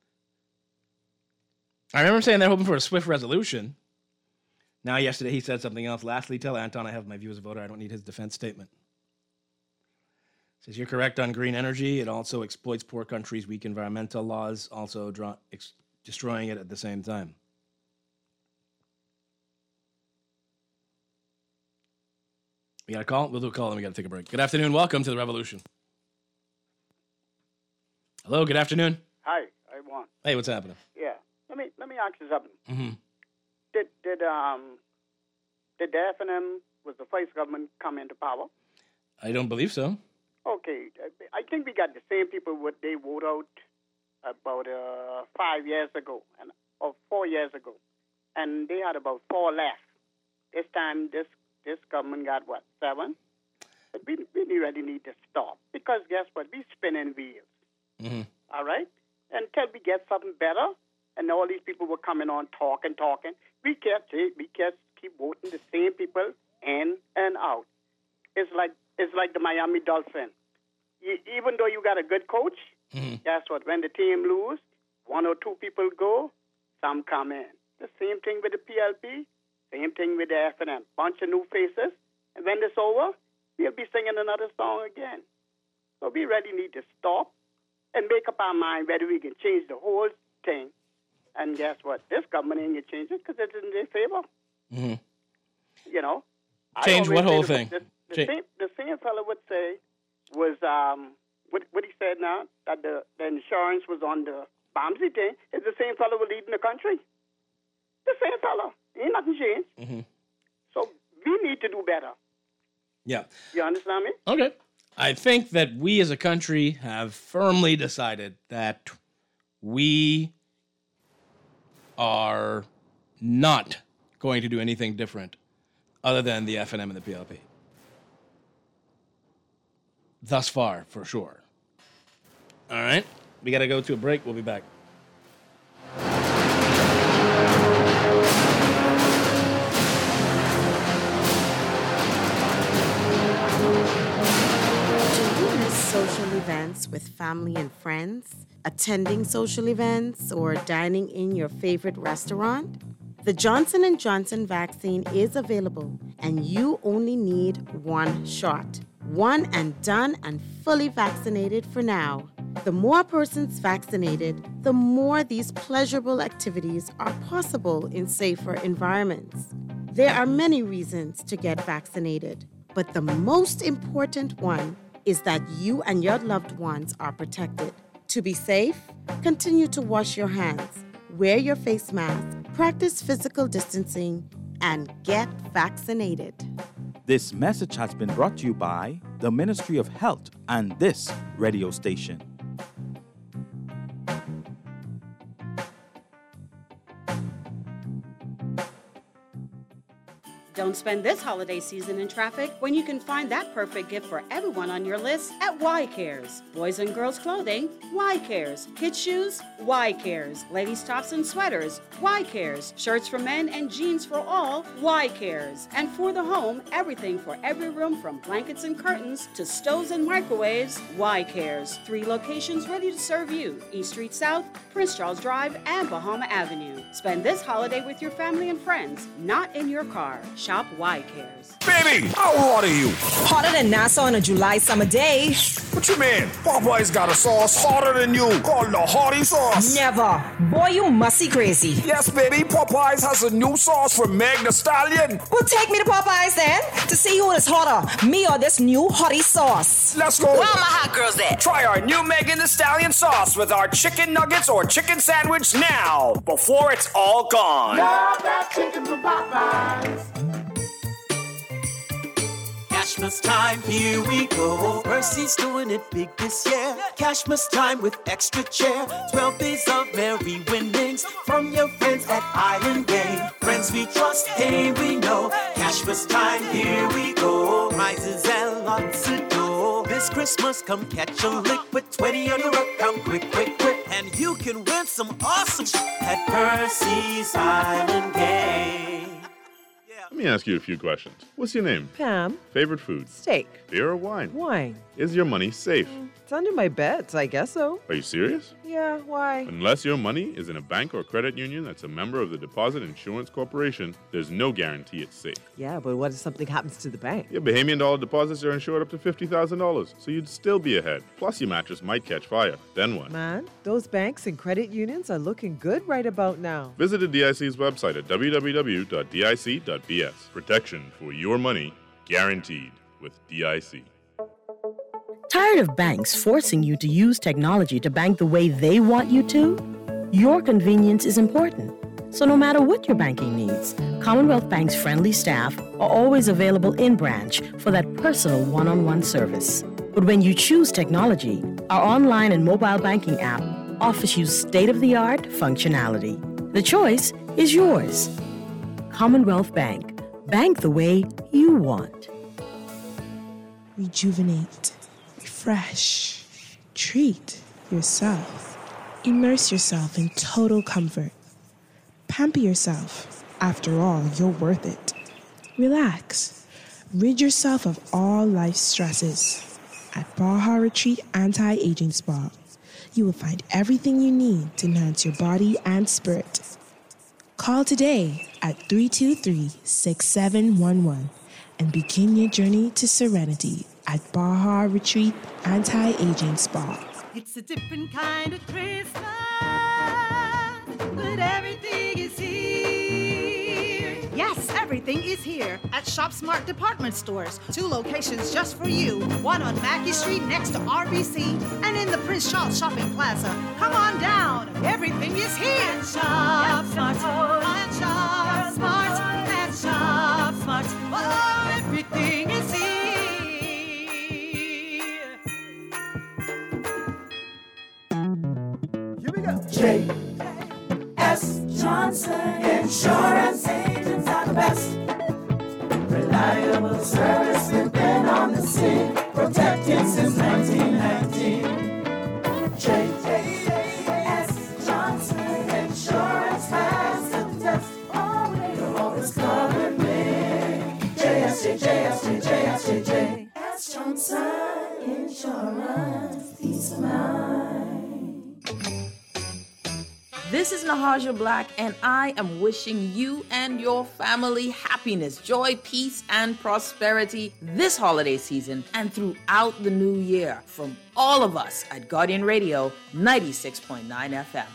I remember him saying they're hoping for a swift resolution. Now, yesterday, he said something else. Lastly, tell Anton I have my view as a voter. I don't need his defense statement. Says you're correct on green energy. It also exploits poor countries' weak environmental laws, also draw, ex, destroying it at the same time. We got a call? We'll do a call and we got to take a break. Good afternoon. Welcome to the revolution. Hello, good afternoon. Hi, I want. Hey, what's happening? Yeah. Let me let me ask you something. Mm-hmm. Did did um did the F and M was the first government come into power? I don't believe so. Okay, I think we got the same people what they voted out about uh, five years ago and or four years ago, and they had about four left. This time, this this government got what seven? But we we really need to stop because guess what? We spinning wheels. Mm-hmm. All right, until we get something better. And all these people were coming on talking, talking. We kept we kept keep voting the same people in and out. It's like it's like the Miami Dolphins. You, even though you got a good coach, mm-hmm. guess what? When the team lose, one or two people go, some come in. The same thing with the P L P, same thing with the F and M. Bunch of new faces, and when it's over, we'll be singing another song again. So we really need to stop and make up our mind whether we can change the whole thing. And guess what? This government ain't going to change it because it's in their favor. Mm-hmm. You know? Change what whole the, thing? The, the, Change. same, the same fellow would say was, um, what, what he said now, that the, the insurance was on the Bombsy thing, is the same fellow who leading the country. The same fellow. Ain't nothing changed. Mm-hmm. So we need to do better. Yeah. You understand me? Okay. I think that we as a country have firmly decided that we are not going to do anything different other than the F N M and the P L P. Thus far, for sure. All right. We got to go to a break. We'll be back. Social events with family and friends, attending social events, or dining in your favorite restaurant? The Johnson and Johnson vaccine is available, and you only need one shot. One and done and fully vaccinated for now. The more persons vaccinated, the more these pleasurable activities are possible in safer environments. There are many reasons to get vaccinated, but the most important one is that you and your loved ones are protected. To be safe, continue to wash your hands, wear your face mask, practice physical distancing, and get vaccinated. This message has been brought to you by the Ministry of Health and this radio station. Don't spend this holiday season in traffic when you can find that perfect gift for everyone on your list at Y Cares. Boys and girls clothing, Y Cares. Kids shoes, Y Cares. Ladies tops and sweaters, Y Cares. Shirts for men and jeans for all, Y Cares. And for the home, everything for every room from blankets and curtains to stoves and microwaves, Y Cares. Three locations ready to serve you: East Street South, Prince Charles Drive, and Bahama Avenue. Spend this holiday with your family and friends, not in your car. Shop Y Cares. Baby, how hot are you? Hotter than Nassau on a July summer day. What you mean? Popeye's got a sauce hotter than you called the Hottie Sauce. Never. Boy, you must be crazy. Yes, baby. Popeyes has a new sauce from Meg Thee Stallion. Well, take me to Popeyes then to see who is hotter, me or this new Hottie Sauce. Let's go. Where are my hot girls at? Try our new Megan Thee Stallion sauce with our chicken nuggets or chicken sandwich now, before it's all gone. Love that chicken from Popeyes. Cashmas time, here we go. Percy's doing it big this year. Cashmas time with extra chair. twelve days of merry winnings from your friends at Island Game. Friends we trust, hey we know. Cashmas time, here we go. Prizes and lots of dough. This Christmas, come catch a lick with twenty on your account. Quick, quick, quick. And you can win some awesome sh- at Percy's Island Game. Let me ask you a few questions. What's your name? Pam. Favorite food? Steak. Beer or wine? Wine. Is your money safe? It's under my bed, so I guess so. Are you serious? Yeah, why? Unless your money is in a bank or credit union that's a member of the Deposit Insurance Corporation, there's no guarantee it's safe. Yeah, but what if something happens to the bank? Your Bahamian dollar deposits are insured up to fifty thousand dollars, so you'd still be ahead. Plus, your mattress might catch fire. Then what? Man, those banks and credit unions are looking good right about now. Visit the D I C's website at w w w dot d i c dot b s. Protection for your money guaranteed with D I C. Tired of banks forcing you to use technology to bank the way they want you to? Your convenience is important. So no matter what your banking needs, Commonwealth Bank's friendly staff are always available in branch for that personal one-on-one service. But when you choose technology, our online and mobile banking app offers you state-of-the-art functionality. The choice is yours. Commonwealth Bank. Bank the way you want. Rejuvenate, refresh, treat yourself. Immerse yourself in total comfort. Pamper yourself. After all, you're worth it. Relax. Rid yourself of all life's stresses. At Baja Retreat Anti-Aging Spa, you will find everything you need to enhance your body and spirit. Call today at three two three, six seven one one and begin your journey to serenity at Baja Retreat Anti-Aging Spa. It's a different kind of Christmas, but everything is here. Yes, everything is here at Shop Smart Department Stores. Two locations just for you. One on Mackey Street next to R B C and in the Prince Charles Shopping Plaza. Come on down. Everything is here. At Shop Smart. At Shop Smart. At Shop Smart. Oh, everything is here. Here we go. J S Johnson Insurance Agents are the best. Reliable service, we've been on the scene, protected since nineteen nineteen. J S Johnson Insurance has the test. Oh, you're always covered with J S J, J S J, J S J, J S Johnson Insurance, peace of mind. This is Nahaja Black, and I am wishing you and your family happiness, joy, peace, and prosperity this holiday season and throughout the new year from all of us at Guardian Radio ninety-six point nine F M.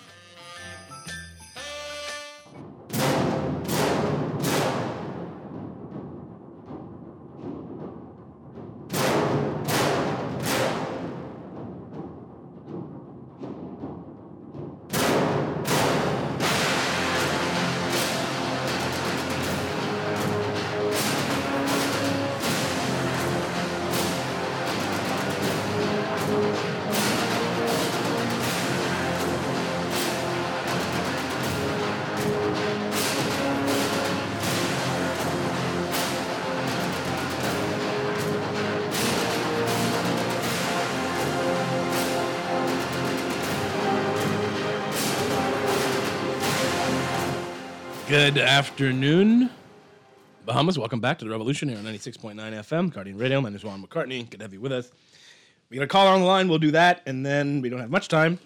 Good afternoon, Bahamas. Welcome back to the Revolution here on ninety-six point nine F M, Guardian Radio. My name is Juan McCartney. Good to have you with us. We got a caller on the line. We'll do that, and then we don't have much time.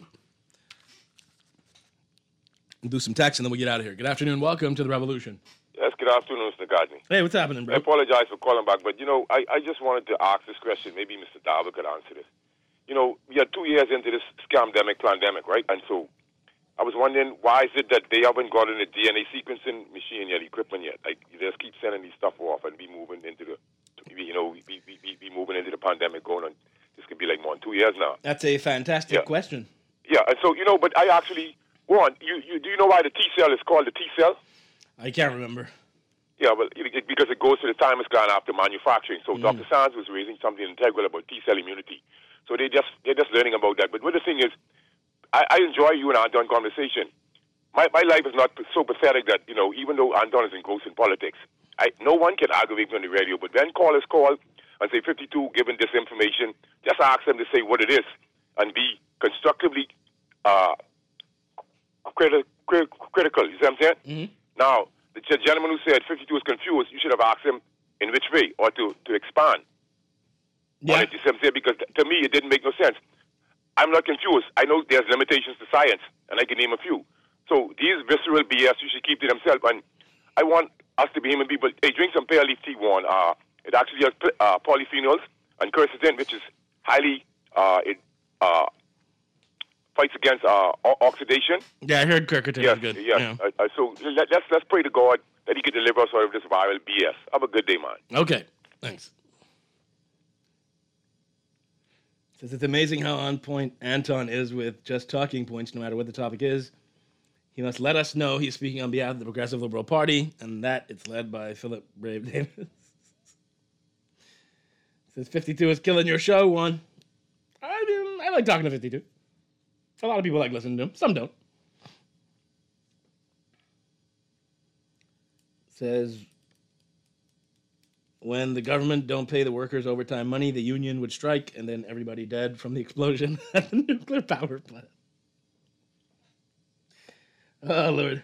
We'll do some text, and then we'll get out of here. Good afternoon. Welcome to the Revolution. Yes, good afternoon, Mister Gardner. Hey, what's happening, bro? I apologize for calling back, but, you know, I, I just wanted to ask this question. Maybe Mister Darby could answer this. You know, we are two years into this scamdemic, pandemic, right? And so I was wondering, why is it that they haven't gotten a D N A sequencing machine yet, equipment yet? Like, they just keep sending these stuff off and be moving into the, you know, be, be, be, be moving into the pandemic going on. This could be like more than two years now. That's a fantastic yeah. question. Yeah, and so, you know, but I actually, one, you, you, do you know why the T-cell is called the T-cell? I can't remember. Yeah, well, it, it, because it goes to the thymus gland after manufacturing. So mm. Doctor Sands was raising something integral about T-cell immunity. So they just, they're just learning about that. But what the thing is, I, I enjoy you and Anton conversation. My my life is not so pathetic that, you know, even though Anton is engrossed in politics, I, no one can aggravate me on the radio. But when callers call and say fifty-two given this information, just ask them to say what it is and be constructively uh, criti- crit- critical. You see what I'm saying? Mm-hmm. Now, the gentleman who said fifty-two is confused, you should have asked him in which way or to, to expand yeah. on it. You see what I'm saying? Because to me, it didn't make no sense. I'm not confused. I know there's limitations to science, and I can name a few. So these visceral B S, you should keep to themselves. And I want us to be human people. Hey, drink some pear leaf tea, one. Uh, it actually has uh, polyphenols and quercetin, which is highly, uh, it uh, fights against uh, o- oxidation. Yeah, I heard quercetin yes, is good. Yes. Yeah. Uh, uh, so let, let's let's pray to God that He can deliver us out of this viral B S. Have a good day, man. Okay, thanks. Says it's amazing how on point Anton is with just talking points, no matter what the topic is. He must let us know he's speaking on behalf of the Progressive Liberal Party, and that it's led by Philip Brave Davis. Says fifty-two is killing your show, one. I mean, I like talking to fifty-two. A lot of people like listening to him. Some don't. Says when the government don't pay the workers overtime money, the union would strike, and then everybody dead from the explosion at the nuclear power plant. Oh, Lord.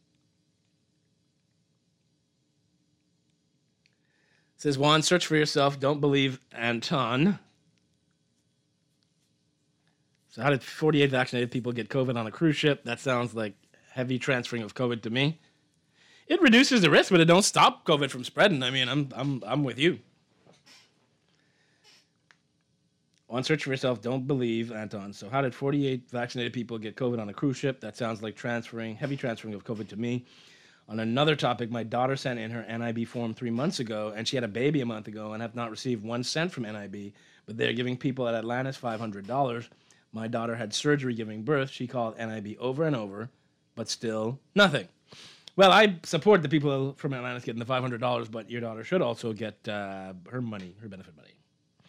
Says Juan, search for yourself. Don't believe Anton. So how did forty-eight vaccinated people get COVID on a cruise ship? That sounds like heavy transferring of COVID to me. It reduces the risk, but it don't stop COVID from spreading. I mean, I'm I'm I'm with you. On Search for Yourself, don't believe, Anton. So how did forty-eight vaccinated people get COVID on a cruise ship? That sounds like transferring, heavy transferring of COVID to me. On another topic, my daughter sent in her N I B form three months ago, and she had a baby a month ago and have not received one cent from N I B, but they're giving people at Atlantis five hundred dollars. My daughter had surgery giving birth. She called N I B over and over, but still nothing. Well, I support the people from Atlantis getting the five hundred dollars, but your daughter should also get uh, her money, her benefit money.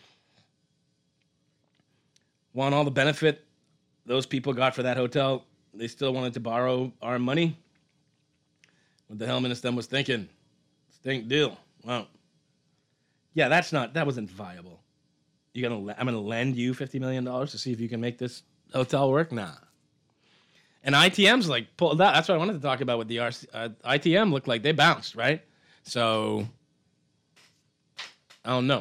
Want all the benefit those people got for that hotel? They still wanted to borrow our money? What the hell Minister was thinking? Stink deal. Wow. Yeah, that's not, that wasn't viable. You gonna, I'm gonna lend you fifty million dollars to see if you can make this hotel work? Nah. And I T M's like pulled out. That's what I wanted to talk about with the R C. Uh, I T M looked like they bounced, right? So, I don't know.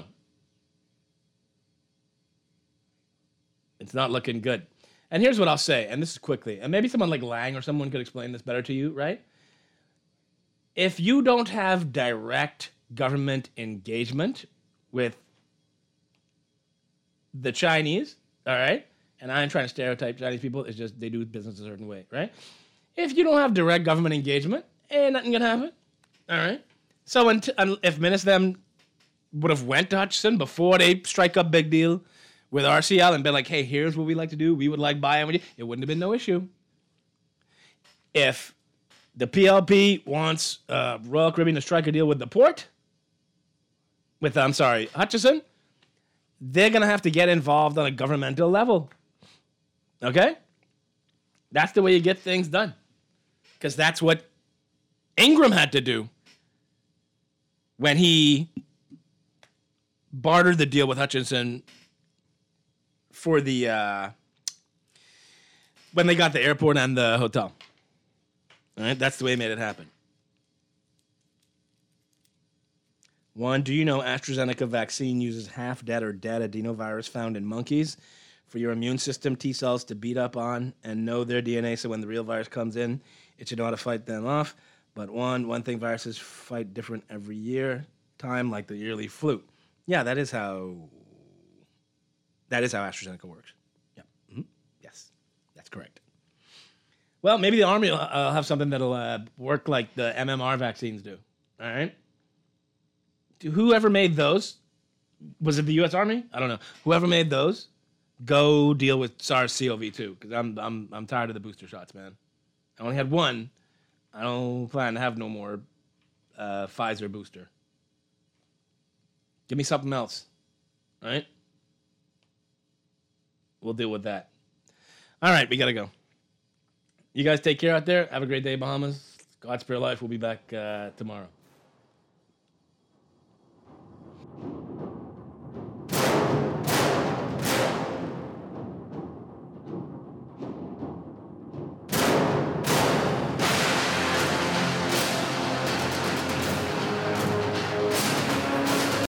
It's not looking good. And here's what I'll say, and this is quickly, and maybe someone like Lang or someone could explain this better to you, right? If you don't have direct government engagement with the Chinese, all right? And I ain't trying to stereotype Chinese people, it's just they do business a certain way, right? If you don't have direct government engagement, ain't nothing gonna happen, all right? So until, if Minister would have went to Hutchison before they strike up big deal with R C L and been like, hey, here's what we like to do, we would like buying with you, it wouldn't have been no issue. If the P L P wants uh, Royal Caribbean to strike a deal with the port, with, I'm sorry, Hutchison, they're going to have to get involved on a governmental level. Okay? That's the way you get things done. Because that's what Ingram had to do when he bartered the deal with Hutchison for the, uh, when they got the airport and the hotel. All right? That's the way he made it happen. One, do you know AstraZeneca vaccine uses half dead or dead adenovirus found in monkeys for your immune system T cells to beat up on and know their D N A, so when the real virus comes in, it should know how to fight them off. But one, one thing viruses fight different every year, time like the yearly flu. Yeah, that is how that is how AstraZeneca works. Yeah. Mm-hmm. Yes, that's correct. Well, maybe the Army will uh, have something that'll uh, work like the M M R vaccines do. All right. Whoever made those, was it the U S Army? I don't know. Whoever made those, go deal with SARS-C o V two, because I'm I'm I'm tired of the booster shots, man. I only had one. I don't plan to have no more uh, Pfizer booster. Give me something else, all right? We'll deal with that. All right, we gotta go. You guys take care out there. Have a great day, Bahamas. God spare life. We'll be back uh, tomorrow.